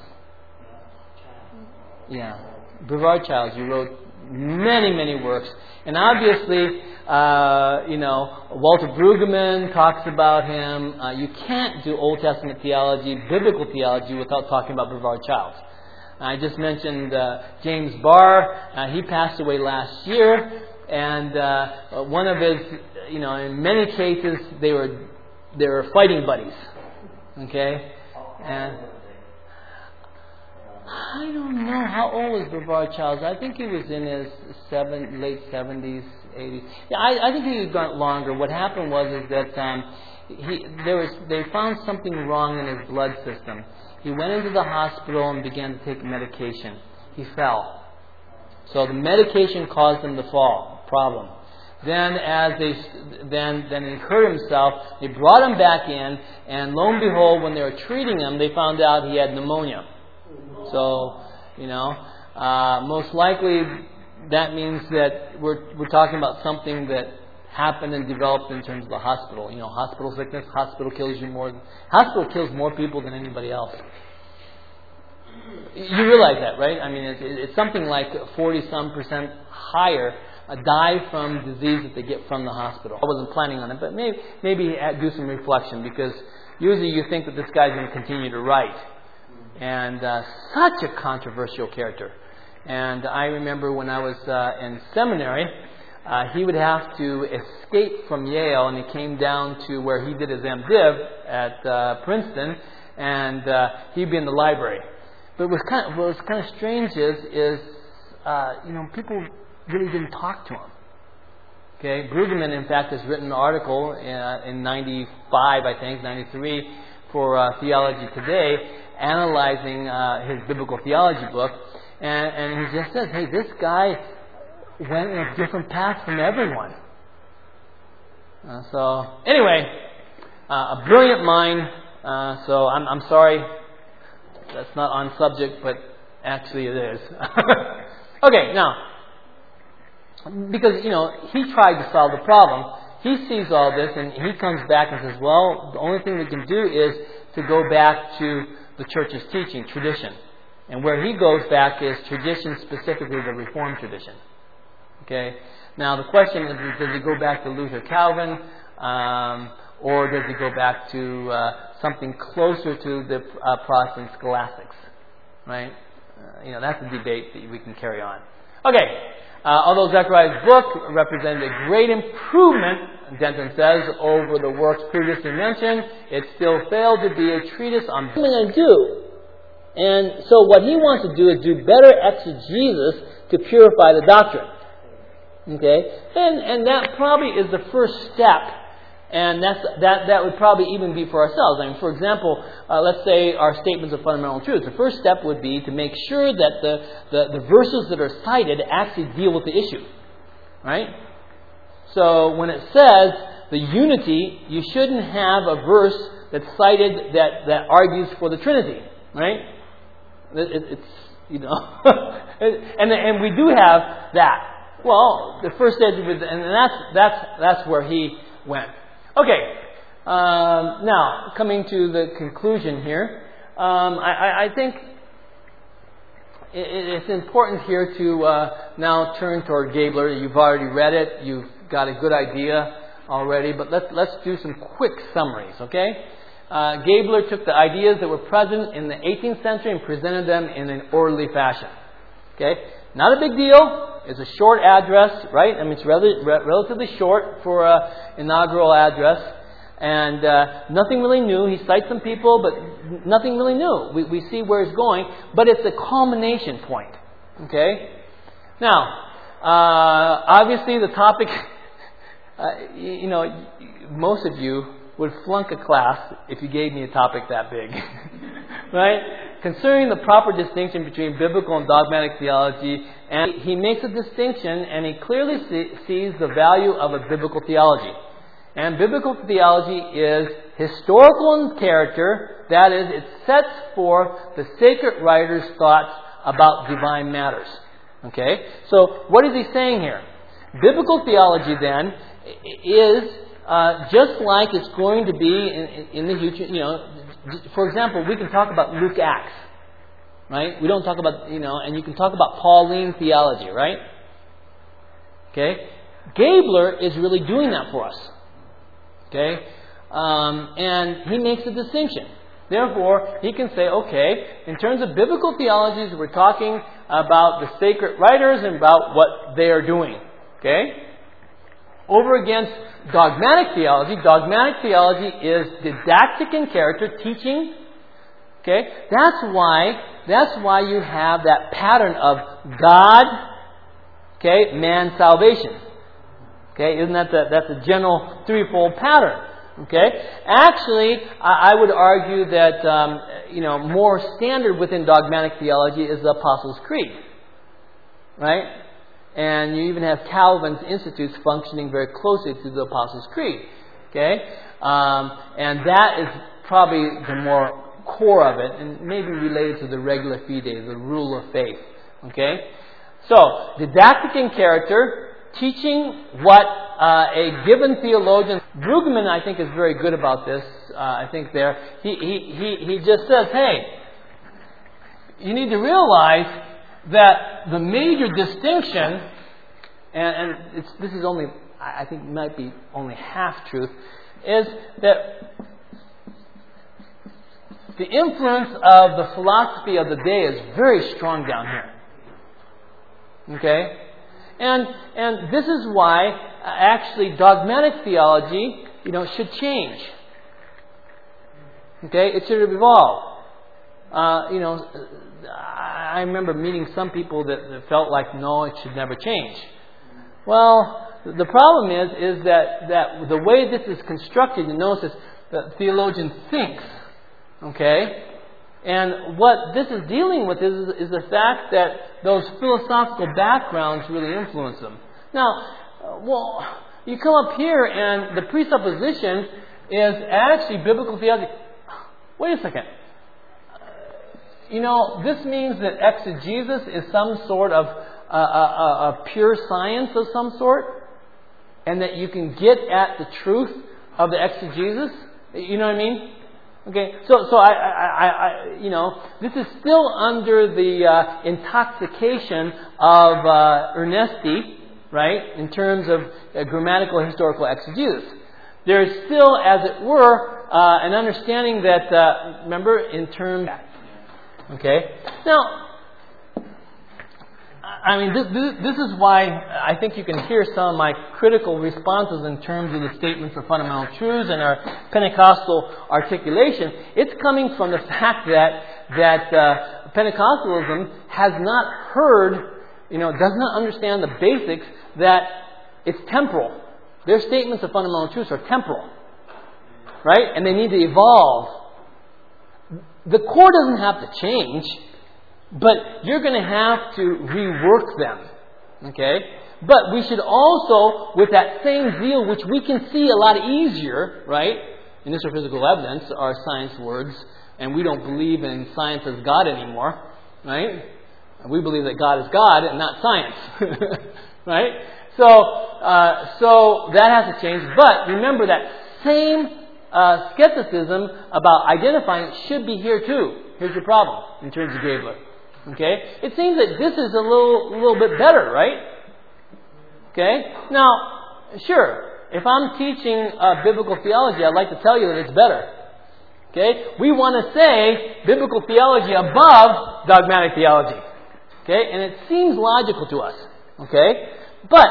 Speaker 1: Yeah. Brevard Childs. He wrote many, many works. And obviously, uh, you know, Walter Brueggemann talks about him. Uh, you can't do Old Testament theology, biblical theology, without talking about Brevard Childs. I just mentioned uh, James Barr. Uh, he passed away last year. And uh, one of his, you know, in many cases, they were they were fighting buddies. Okay? And I don't know, how old was Brevard Childs? I think he was in his seven, late seventies, eighties. Yeah, I, I think he had gone longer. What happened was is that um, he there was they found something wrong in his blood system. He went into the hospital and began to take medication. He fell. So the medication caused him to fall. Problem. Then, as they then then he hurt himself, they brought him back in, and lo and behold, when they were treating him, they found out he had pneumonia. So, you know, uh, most likely that means that we're we're talking about something that happened and developed in terms of the hospital. You know, hospital sickness, hospital kills you more. Hospital kills more people than anybody else. You realize that, right? I mean, it's, it's something like forty some percent higher. Uh, die from disease that they get from the hospital. I wasn't planning on it, but maybe maybe do some reflection, because usually you think that this guy's going to continue to write. And uh, such a controversial character. And I remember when I was uh, in seminary, uh, he would have to escape from Yale, and he came down to where he did his MDiv at uh, Princeton, and uh, he'd be in the library. But what was kind of, what was kind of strange is, is uh, you know, people really didn't talk to him. Okay, Brueggemann, in fact, has written an article uh, in ninety-five, I think, ninety-three, for uh, Theology Today, analyzing uh, his biblical theology book, and, and he just says, hey, this guy went in a different path from everyone. Uh, so, anyway, uh, a brilliant mind. Uh, so I'm, I'm sorry, that's not on subject, but actually it is. Okay, now, because, you know, he tried to solve the problem. He sees all this and he comes back and says, well, the only thing we can do is to go back to the church's teaching, tradition. And where he goes back is tradition, specifically the Reformed tradition. Okay? Now, the question is, does he go back to Luther, Calvin, um, or does he go back to uh, something closer to the uh, Protestant scholastics? Right? Uh, you know, that's a debate that we can carry on. Okay. Uh, although Zechariah's book represented a great improvement, Denton says, over the works previously mentioned, it still failed to be a treatise on what am I going to do? And so what he wants to do is do better exegesis to purify the doctrine. Okay? And and that probably is the first step. And that's that that would probably even be for ourselves. I mean, for example, uh, let's say our statements of fundamental truths. The first step would be to make sure that the, the, the verses that are cited actually deal with the issue. Right? So when it says the unity, you shouldn't have a verse that's cited that, that argues for the Trinity. Right? It, it, it's, you know, and and we do have that. Well, the first stage of it, and that's that's that's where he went. Okay, um, now coming to the conclusion here, um, I, I think it, it's important here to uh, now turn toward Gabler. You've already read it, you've got a good idea already, but let's let's do some quick summaries. Okay, uh, Gabler took the ideas that were present in the eighteenth century and presented them in an orderly fashion. Okay, not a big deal. It's a short address, right? I mean, it's rel- re- relatively short for an inaugural address. And uh, nothing really new. He cites some people, but nothing really new. We, we see where it's going, but it's a culmination point. Okay? Now, uh, obviously the topic, uh, you, you know, most of you would flunk a class if you gave me a topic that big. Right? Concerning the proper distinction between biblical and dogmatic theology, and he makes a distinction, and he clearly see, sees the value of a biblical theology. And biblical theology is historical in character, that is, it sets forth the sacred writer's thoughts about divine matters. Okay? So, what is he saying here? Biblical theology, then, is uh, just like it's going to be in, in the future, you know. For example, we can talk about Luke Acts, right? We don't talk about, you know, and you can talk about Pauline theology, right? Okay? Gabler is really doing that for us. Okay? Um, and he makes a distinction. Therefore, he can say, okay, in terms of biblical theologies, we're talking about the sacred writers and about what they are doing. Okay? Over against dogmatic theology. Dogmatic theology is didactic in character, teaching. Okay, that's why that's why you have that pattern of God, okay, man, salvation. Okay, isn't that the, that's a general threefold pattern? Okay, actually, I, I would argue that um, you know more standard within dogmatic theology is the Apostles' Creed, right? And you even have Calvin's Institutes functioning very closely to the Apostles' Creed. Okay? Um, and that is probably the more core of it, and maybe related to the regula fide, the rule of faith. Okay? So, didactic in character, teaching what uh, a given theologian... Brueggemann, I think, is very good about this. Uh, I think there. He, he, he, he just says, hey, you need to realize that the major distinction, and, and it's, this is only, I think might be only half truth, is that the influence of the philosophy of the day is very strong down here. Okay? And and this is why uh, actually dogmatic theology, you know, should change. Okay? It should evolve. Uh, you know, I remember meeting some people that, that felt like, no, it should never change. Well, the problem is is that, that the way this is constructed, you notice the theologian thinks. Okay? And what this is dealing with is, is the fact that those philosophical backgrounds really influence them. Now, well, you come up here and the presupposition is actually biblical theology. Wait a second. You know, this means that exegesis is some sort of uh, a, a, a pure science of some sort, and that you can get at the truth of the exegesis. You know what I mean? Okay, so so I, I, I you know, this is still under the uh, intoxication of uh, Ernesti, right? In terms of uh, grammatical historical exegesis, there is still, as it were, uh, an understanding that uh, remember in terms. Okay. Now, I mean, this, this, this is why I think you can hear some of my critical responses in terms of the statements of fundamental truths and our Pentecostal articulation. It's coming from the fact that that uh, Pentecostalism has not heard, you know, does not understand the basics that it's temporal. Their statements of fundamental truths are temporal, right? And they need to evolve. The core doesn't have to change, but you're going to have to rework them, okay? But we should also, with that same zeal, which we can see a lot easier, right? Initial physical evidence are science words, and we don't believe in science as God anymore, right? We believe that God is God and not science, right? So, uh, so that has to change. But remember that same uh, skepticism about identifying should be here too. Here's your problem in terms of Gabler. Okay, it seems that this is a little, little bit better, right? Okay, now, sure, if I'm teaching uh, biblical theology, I'd like to tell you that it's better. Okay, we want to say biblical theology above dogmatic theology. Okay, and it seems logical to us. Okay, but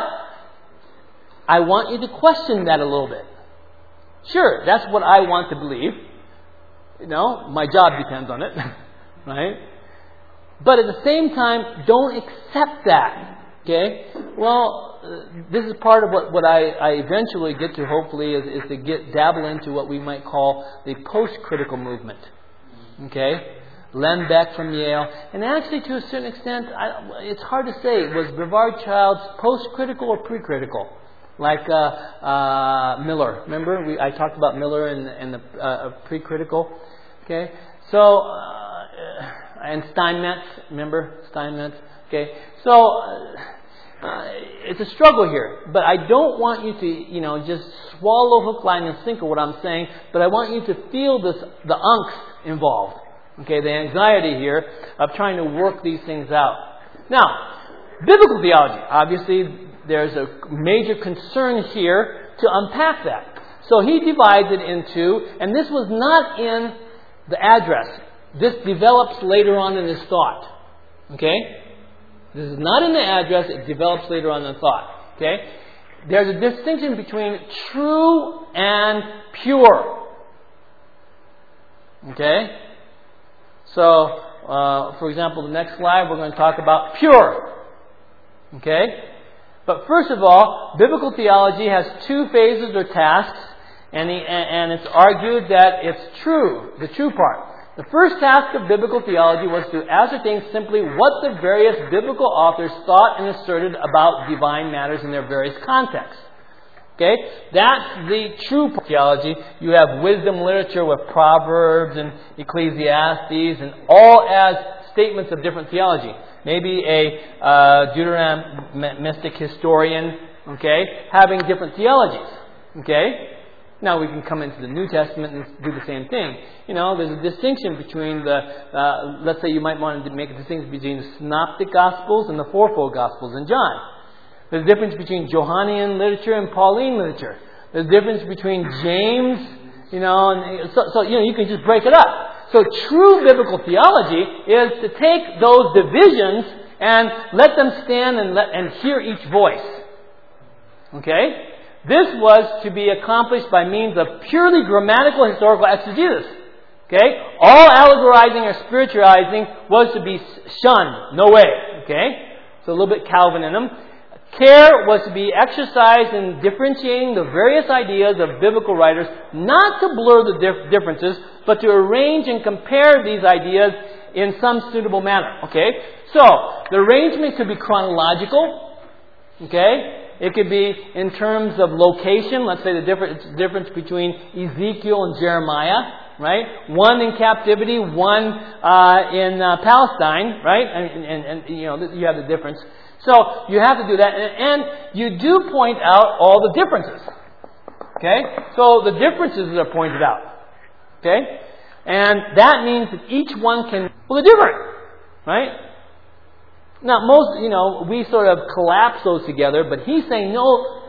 Speaker 1: I want you to question that a little bit. Sure, that's what I want to believe. You know, my job depends on it, right? But at the same time, don't accept that. Okay? Well, uh, this is part of what, what I, I eventually get to, hopefully, is, is to get dabble into what we might call the post-critical movement. Okay? Len Beck from Yale. And actually, to a certain extent, I, it's hard to say. Was Brevard Childs post-critical or pre-critical? Like uh, uh, Miller. Remember? We, I talked about Miller and, and the uh, pre-critical. Okay? So... Uh, And Steinmetz, remember Steinmetz? Okay, so uh, uh, it's a struggle here, but I don't want you to, you know, just swallow hook, line, and sinker what I'm saying. But I want you to feel this, the angst involved. Okay, the anxiety here of trying to work these things out. Now, biblical theology. Obviously, there's a major concern here to unpack that. So he divides it into, and this was not in the address. This develops later on in his thought. Okay? This is not in the address, it develops later on in the thought. Okay? There's a distinction between true and pure. Okay? So, uh, for example, the next slide we're going to talk about pure. Okay? But first of all, biblical theology has two phases or tasks, and, the, and it's argued that it's true, the true part. The first task of biblical theology was to ascertain simply what the various biblical authors thought and asserted about divine matters in their various contexts. Okay? That's the true theology. You have wisdom literature with Proverbs and Ecclesiastes and all as statements of different theology. Maybe a uh, Deuteronomistic historian, okay, having different theologies. Okay? Now we can come into the New Testament and do the same thing. You know, there's a distinction between the, uh, let's say you might want to make a distinction between the Synoptic Gospels and the Fourfold Gospels in John. There's a difference between Johannine literature and Pauline literature. There's a difference between James, you know, and so, so you know, you can just break it up. So true biblical theology is to take those divisions and let them stand and, let, and hear each voice. Okay? This was to be accomplished by means of purely grammatical historical exegesis. Okay? All allegorizing or spiritualizing was to be shunned. No way. Okay? So a little bit Calvin in them. Care was to be exercised in differentiating the various ideas of biblical writers, not to blur the dif- differences, but to arrange and compare these ideas in some suitable manner. Okay? So, the arrangement could be chronological. Okay? It could be in terms of location. Let's say the difference, difference between Ezekiel and Jeremiah, right? One in captivity, one uh, in uh, Palestine, right? And, and, and you know, you have the difference. So you have to do that, and, and you do point out all the differences. Okay, so the differences are pointed out. Okay, and that means that each one can. Well, they're different, right? Now, most, you know, we sort of collapse those together, but he's saying, no,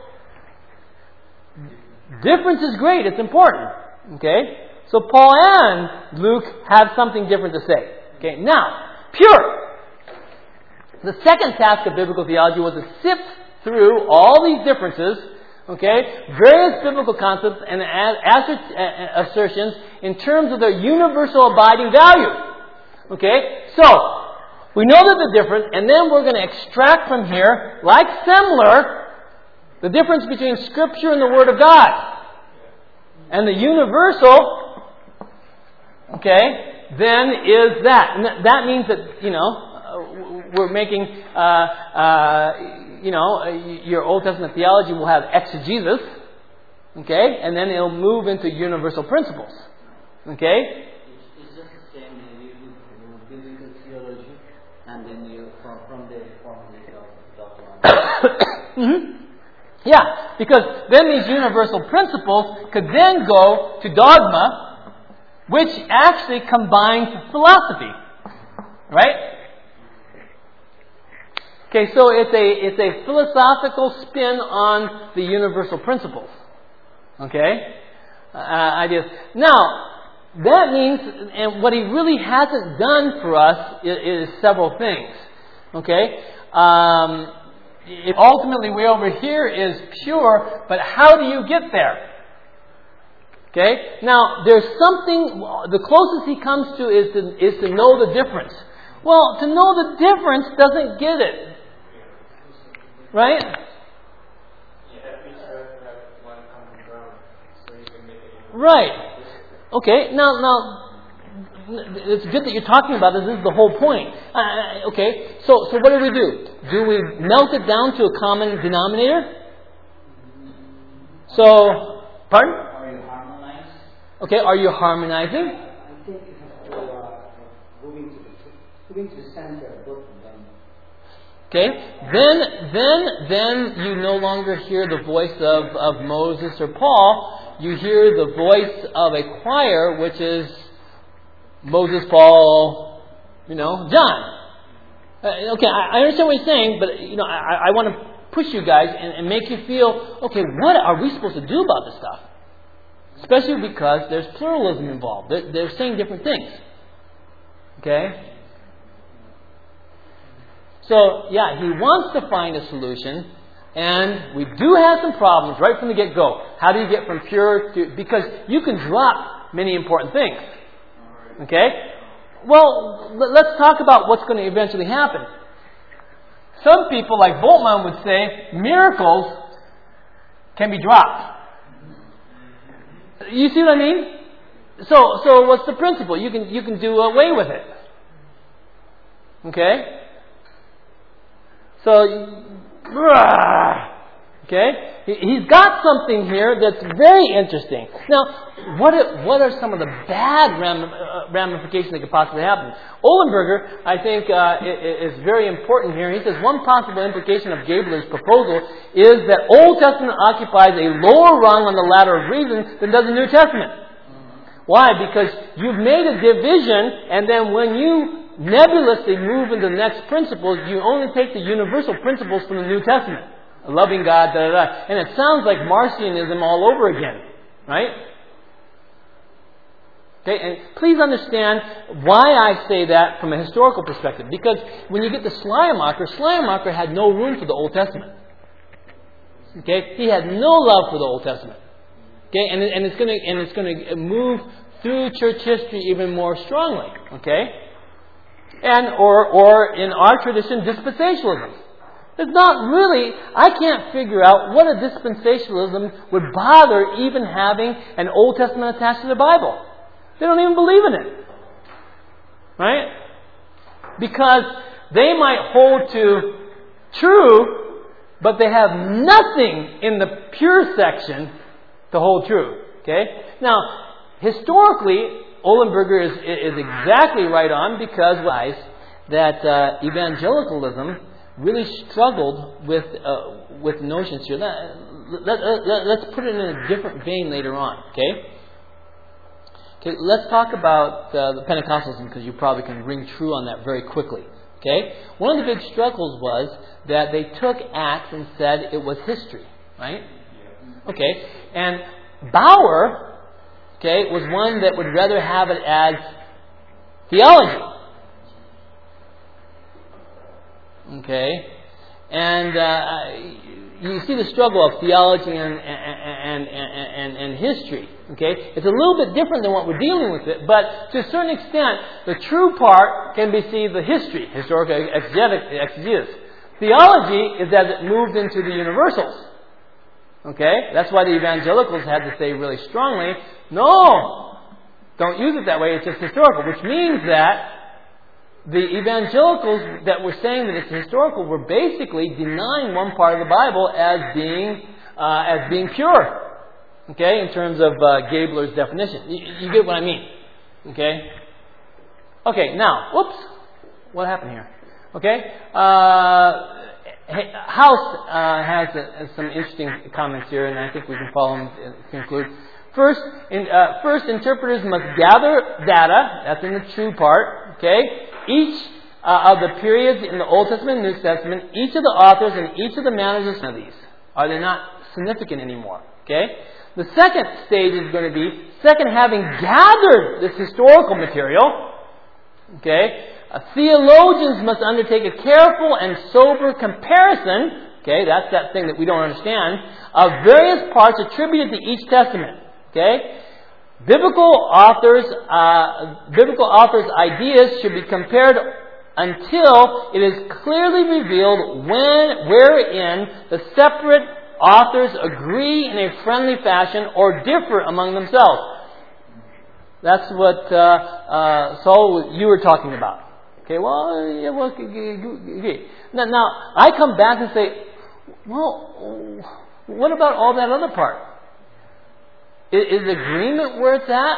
Speaker 1: difference is great, it's important. Okay? So Paul and Luke have something different to say. Okay? Now, pure. The second task of biblical theology was to sift through all these differences, okay, various biblical concepts and assertions in terms of their universal abiding value. Okay? So, we know that the difference, and then we're going to extract from here, like Semler, the difference between Scripture and the Word of God. And the universal, okay, then is that. And that means that, you know, we're making, uh, uh, you know, your Old Testament theology will have exegesis, okay, and then it'll move into universal principles, okay?
Speaker 2: It's just the same way you do biblical theology, and then you from, from the formulation of doctrine.
Speaker 1: Mm-hmm. Yeah, because then these universal principles could then go to dogma, which actually combines philosophy, right? Okay, so it's a it's a philosophical spin on the universal principles. Okay, uh, ideas. Now that means, and what he really hasn't done for us is, is several things. Okay. Um, If ultimately way over here is pure, but how do you get there? Okay? Now, there's something, the closest he comes to is to, is to know the difference. Well, to know the difference doesn't get it. Right? Right. Okay, now, now, it's good that you're talking about this. This is the whole point. Uh, okay, so so what do we do? Do we melt it down to a common denominator? So, pardon?
Speaker 2: Are you harmonized?
Speaker 1: Okay, are you harmonizing?
Speaker 2: I think you have to uh, moving to the moving to the center of both of them.
Speaker 1: Okay, then then then you no longer hear the voice of, of Moses or Paul. You hear the voice of a choir, which is Moses, Paul, you know, John. Uh, okay, I, I understand what you're saying, but you know, I, I want to push you guys and, and make you feel, okay, what are we supposed to do about this stuff? Especially because there's pluralism involved. They're, they're saying different things. Okay? So, yeah, he wants to find a solution, and we do have some problems right from the get-go. How do you get from pure to... Because you can drop many important things. Okay? Well, let's talk about what's going to eventually happen. Some people, like Bultmann, would say miracles can be dropped. You see what I mean? So, so what's the principle? You can you can do away with it. Okay? So, okay? He's got something here that's very interesting. Now, what are, what are some of the bad ramifications that could possibly happen? Ollenberger, I think, uh, is very important here. He says one possible implication of Gabler's proposal is that Old Testament occupies a lower rung on the ladder of reason than does the New Testament. Why? Because you've made a division, and then when you nebulously move into the next principles, you only take the universal principles from the New Testament. A loving God, da da da. And it sounds like Marcionism all over again. Right? Okay, and please understand why I say that from a historical perspective. Because when you get to Schleiermacher, Schleiermacher had no room for the Old Testament. Okay? He had no love for the Old Testament. Okay? And, and it's gonna and it's gonna move through church history even more strongly. Okay? And or or in our tradition, dispensationalism. It's not really, I can't figure out what a dispensationalism would bother even having an Old Testament attached to the Bible. They don't even believe in it. Right? Because they might hold to true, but they have nothing in the pure section to hold true. Okay? Now, historically, Ollenberger is, is exactly right on because that uh, evangelicalism really struggled with uh, with notions here. Let, let, let, let's put it in a different vein later on. Okay. Okay. Let's talk about uh, the Pentecostalism because you probably can ring true on that very quickly. Okay. One of the big struggles was that they took Acts and said it was history. Right. Okay. And Bauer, okay, was one that would rather have it as theology. Okay, And uh, you see the struggle of theology and, and, and, and, and history. Okay? It's a little bit different than what we're dealing with it, but to a certain extent, the true part can be seen the history, historical exegesis. Theology is as it moved into the universals. Okay? That's why the evangelicals had to say really strongly, no, don't use it that way, it's just historical, which means that the evangelicals that were saying that it's historical were basically denying one part of the Bible as being uh, as being pure. Okay, in terms of uh, Gabler's definition, you, you get what I mean. Okay. Okay. Now, whoops, what happened here? Okay. Uh, House uh, has uh, some interesting comments here, and I think we can follow them and conclude. First, in, uh, first, interpreters must gather data. That's in the true part. Okay. Each uh, of the periods in the Old Testament and New Testament, each of the authors and each of the managers of these, are they not significant anymore? Okay? The second stage is going to be, second, having gathered this historical material, okay, uh, theologians must undertake a careful and sober comparison, okay, that's that thing that we don't understand, of various parts attributed to each testament, okay? Biblical authors, uh, biblical authors' ideas should be compared until it is clearly revealed when, wherein the separate authors agree in a friendly fashion or differ among themselves. That's what uh, uh, Saul, you were talking about. Okay, well, yeah, well, okay. Now, now I come back and say, well, what about all that other part? Is agreement where it's at?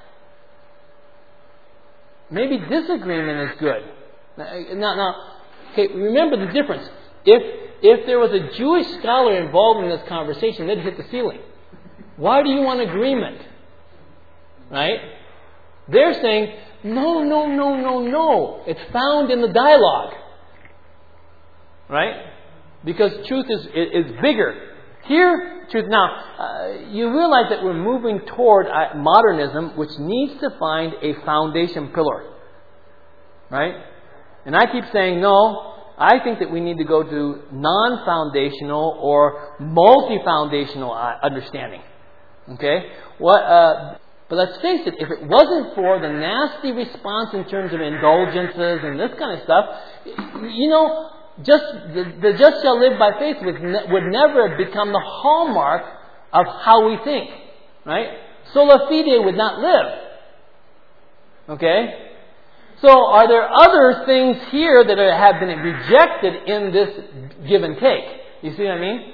Speaker 1: Maybe disagreement is good. Now, now, okay, remember the difference. If if there was a Jewish scholar involved in this conversation, they'd hit the ceiling. Why do you want agreement? Right? They're saying, no, no, no, no, no. It's found in the dialogue. Right? Because truth is is bigger. Here, truth. Now, uh, you realize that we're moving toward uh, modernism, which needs to find a foundation pillar. Right? And I keep saying, no, I think that we need to go to non-foundational or multi-foundational uh, understanding. Okay? What? Uh, but let's face it, if it wasn't for the nasty response in terms of indulgences and this kind of stuff, you know, Just the, the just shall live by faith would, ne- would never have become the hallmark of how we think, right? Sola fide would not live. Okay? So are there other things here that are, have been rejected in this give and take? You see what I mean?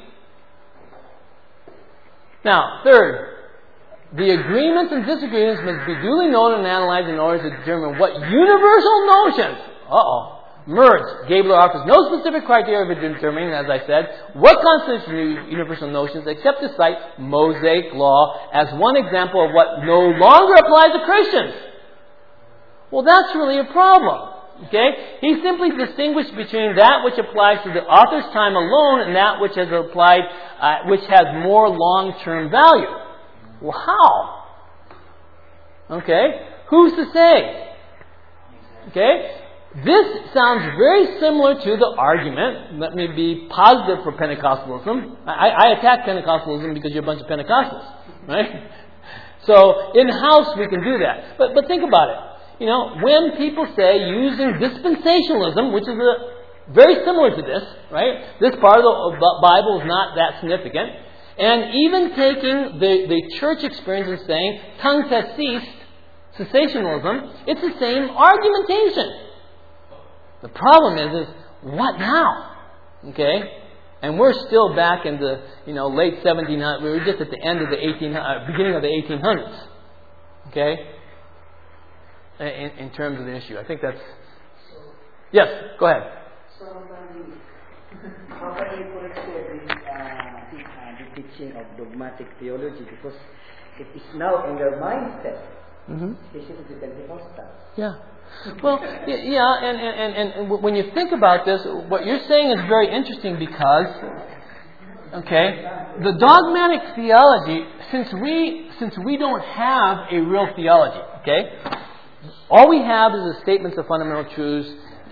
Speaker 1: Now, third, the agreements and disagreements must be duly known and analyzed in order to determine what universal notions, uh-oh, merge. Gabler offers no specific criteria for determining, as I said, what constitutes universal notions except to cite Mosaic law as one example of what no longer applies to Christians. Well, that's really a problem. Okay? He simply distinguished between that which applies to the author's time alone and that which has applied, uh, which has more long-term value. Well, how? Okay? Who's to say? Okay? This sounds very similar to the argument, let me be positive for Pentecostalism. I, I attack Pentecostalism because you're a bunch of Pentecostals, right? So, in-house we can do that. But but think about it. You know, when people say using dispensationalism, which is a, very similar to this, right? This part of the Bible is not that significant. And even taking the, the church experience and saying, tongues have ceased, cessationalism, it's the same argumentation. The problem is, is what now? Okay? And we're still back in the, you know, late seventeen hundreds. We were just at the end of the eighteen, uh, beginning of the eighteen hundreds. Okay? In, in terms of the issue. I think that's... Yes, go ahead.
Speaker 2: So, um, how can we correct the, uh, the teaching of dogmatic theology? Because it is now in their mindset, mm-hmm. especially the Pentecostals.
Speaker 1: Yeah. Well, yeah, and, and, and when you think about this, what you're saying is very interesting because, okay, the dogmatic theology, since we since we don't have a real theology, okay, all we have is the statements of fundamental truths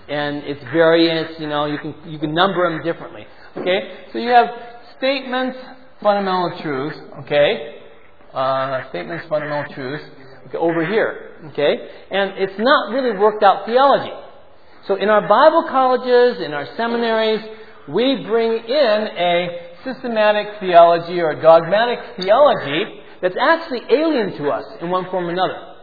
Speaker 1: and its variants, you know, you can you can number them differently. Okay, so you have statements, fundamental truths. Okay, uh, statements, fundamental truths. Okay, over here. Okay, and it's not really worked out theology. So in our Bible colleges, in our seminaries, we bring in a systematic theology or dogmatic theology that's actually alien to us in one form or another.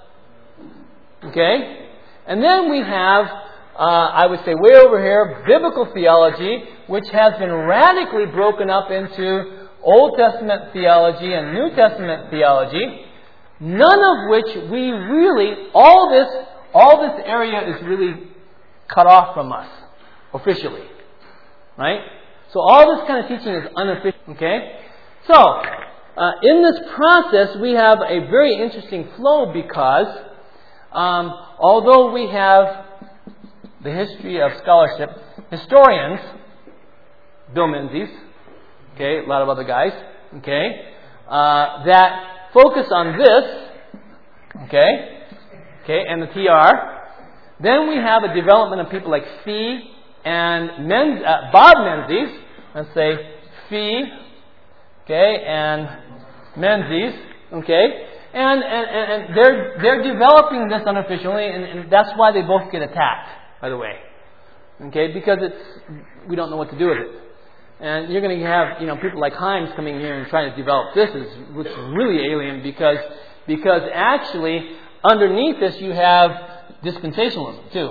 Speaker 1: Okay? And then we have, uh, I would say way over here, biblical theology, which has been radically broken up into Old Testament theology and New Testament theology, none of which we really, all this, all this area is really cut off from us, officially. Right? So all this kind of teaching is unofficial. Okay? So, uh, in this process, we have a very interesting flow because um, although we have the history of scholarship, historians, Bill Menzies, okay, a lot of other guys, okay, uh, that focus on this, okay, okay, and the T R. Then we have a development of people like Fee and Men, uh, Bob Menzies, let's say Fee, okay, and Menzies, okay, and and, and they're they're developing this unofficially, and, and that's why they both get attacked, by the way, okay, because it's we don't know what to do with it, and you're going to have you know people like Himes coming here and trying to develop this, is which is really alien because because actually underneath this you have dispensationalism too.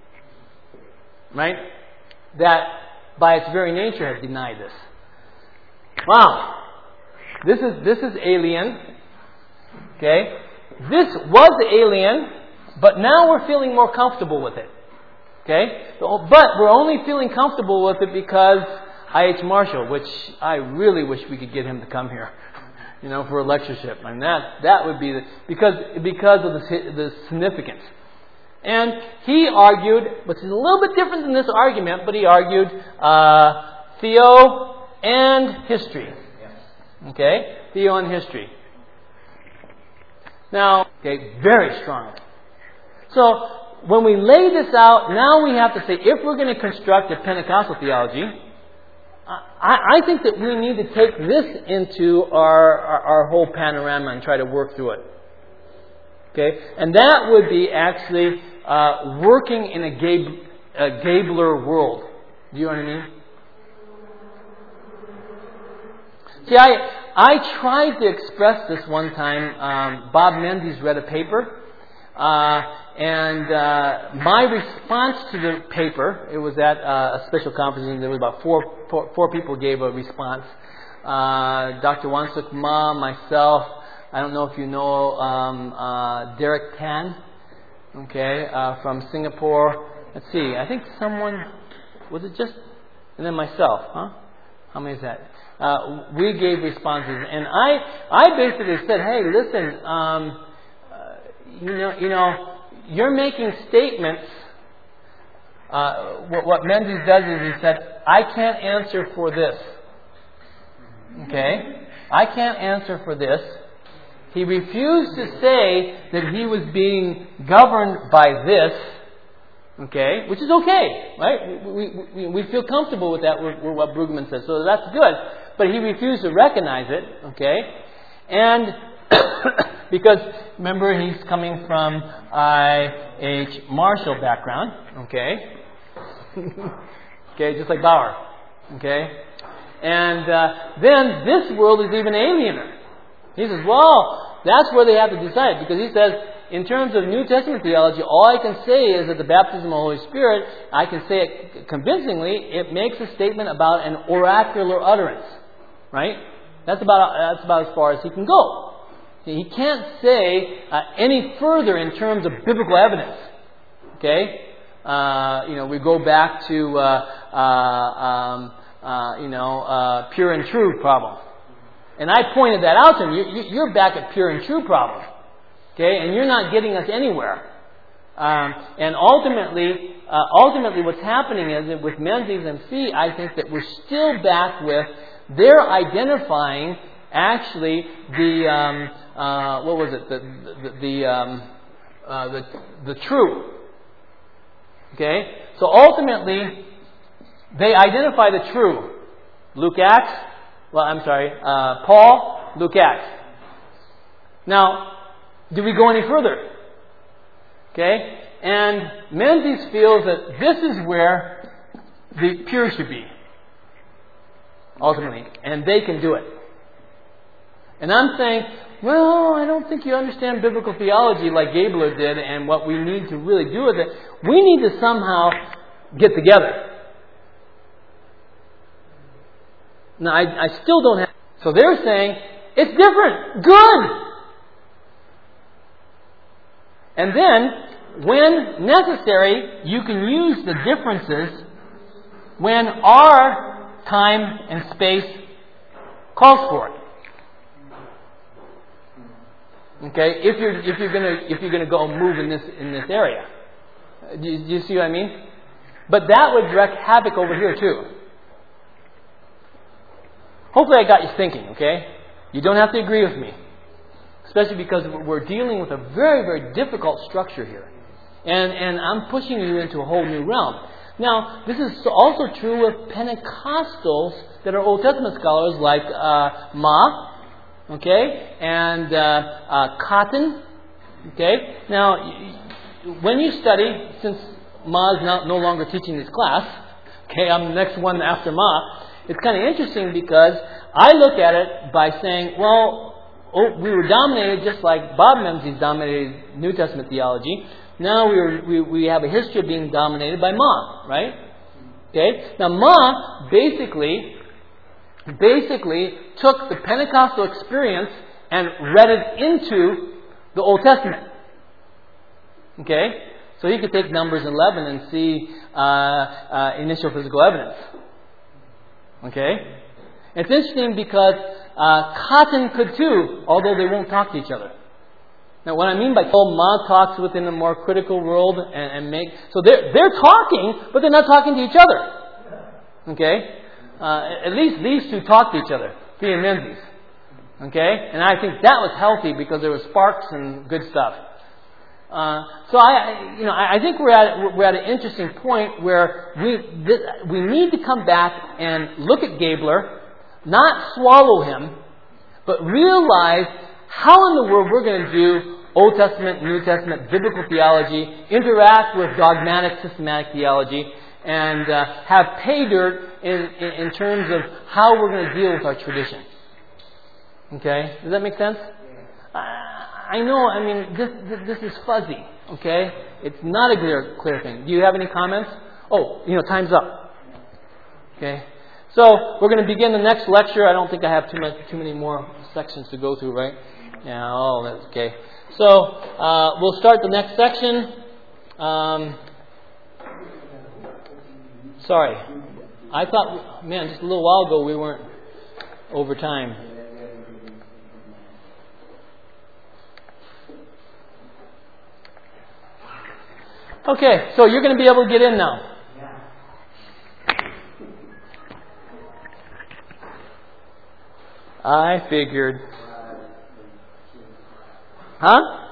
Speaker 1: Right? That, by its very nature, has denied this. Wow. This is this is alien. Okay? This was alien, but now we're feeling more comfortable with it. Okay? But we're only feeling comfortable with it because I H Marshall, which I really wish we could get him to come here, you know, for a lectureship. And that that would be the, because because of the, the significance. And he argued, which is a little bit different than this argument, but he argued uh, theo and history. Okay? Theo and history. Now, okay, very strongly. So, when we lay this out, now we have to say, if we're going to construct a Pentecostal theology, I, I think that we need to take this into our, our, our whole panorama and try to work through it. Okay? And that would be actually uh, working in a, Gab- a Gabler world. Do you know what I mean? See, I, I tried to express this one time. Um, Bob Menzies read a paper. Uh, and uh, my response to the paper, it was at uh, a special conference, and there was about four, four, four people gave a response. Uh, Doctor Wansuk Ma, myself, I don't know if you know um, uh, Derek Tan, okay, uh, from Singapore. Let's see, I think someone, was it just, and then myself, huh? How many is that? Uh, we gave responses, and I, I basically said, hey, listen, um, uh, you know, you know, you're making statements. Uh, what, what Menzies does is he said, I can't answer for this. Okay, I can't answer for this. He refused to say that he was being governed by this, okay, which is okay, right? We, we, we feel comfortable with that, with, with what Brueggemann says, so that's good. But he refused to recognize it, okay? And because, remember, he's coming from I H Marshall background, okay? Okay, just like Bauer, okay? And uh, then this world is even aliener. He says, well, that's where they have to decide. Because he says, in terms of New Testament theology, all I can say is that the baptism of the Holy Spirit, I can say it convincingly, it makes a statement about an oracular utterance. Right? That's about that's about as far as he can go. He can't say uh, any further in terms of biblical evidence. Okay? Uh, you know, we go back to, uh, uh, um, uh, you know, uh, pure and true problem. And I pointed that out to him. You, you, you're back at pure and true problem. Okay? And you're not getting us anywhere. Um, and ultimately, uh, ultimately what's happening is that with Menzies and Fee, I think that we're still back with, they're identifying actually the, um, uh, what was it, the, the, the, um, uh, the, the true. Okay? So ultimately, they identify the true. Luke Acts, well, I'm sorry, uh, Paul, Luke Acts. Now, do we go any further? Okay? And Menzies feels that this is where the pure should be, ultimately. And they can do it. And I'm saying, well, I don't think you understand biblical theology like Gabler did, and what we need to really do with it. We need to somehow get together. Now, I, I still don't have... So they're saying, it's different. Good! And then, when necessary, you can use the differences when our time and space calls for it. Okay, if you're if you're gonna if you're gonna go move in this in this area, do you, do you see what I mean? But that would wreak havoc over here too. Hopefully, I got you thinking. Okay, you don't have to agree with me, especially because we're dealing with a very very difficult structure here, and and I'm pushing you into a whole new realm. Now, this is also true with Pentecostals that are Old Testament scholars like uh, Ma. Okay, and uh, uh, Cotton. Okay, now when you study, since Ma is not, no longer teaching this class, okay, I'm the next one after Ma. It's kind of interesting because I look at it by saying, well, oh, we were dominated just like Bob Menzies dominated New Testament theology. Now we, were, we we have a history of being dominated by Ma, right? Okay, now Ma basically. basically took the Pentecostal experience and read it into the Old Testament. Okay? So you could take Numbers eleven and see uh, uh, initial physical evidence. Okay? It's interesting because uh, Cotton could too, although they won't talk to each other. Now, what I mean by oh, Ma talks within a more critical world and, and make... So they're, they're talking, but they're not talking to each other. Okay? Uh, at least these two talk to each other, he and Menzies. Okay? And I think that was healthy because there was sparks and good stuff. Uh, so I, you know, I think we're at we're at an interesting point where we this, we need to come back and look at Gabler, not swallow him, but realize how in the world we're going to do Old Testament, New Testament, biblical theology, interact with dogmatic, systematic theology, and uh, have pay dirt in, in, in terms of how we're going to deal with our tradition. Okay? Does that make sense? Uh, I know, I mean, this, this this is fuzzy. Okay? It's not a clear, clear thing. Do you have any comments? Oh, you know, time's up. Okay? So, we're going to begin the next lecture. I don't think I have too much, too many more sections to go through, right? Yeah, oh, that's okay. So, uh, we'll start the next section. Um... Sorry. I thought, man, just a little while ago we weren't over time. Okay, so you're going to be able to get in now. I figured. Huh?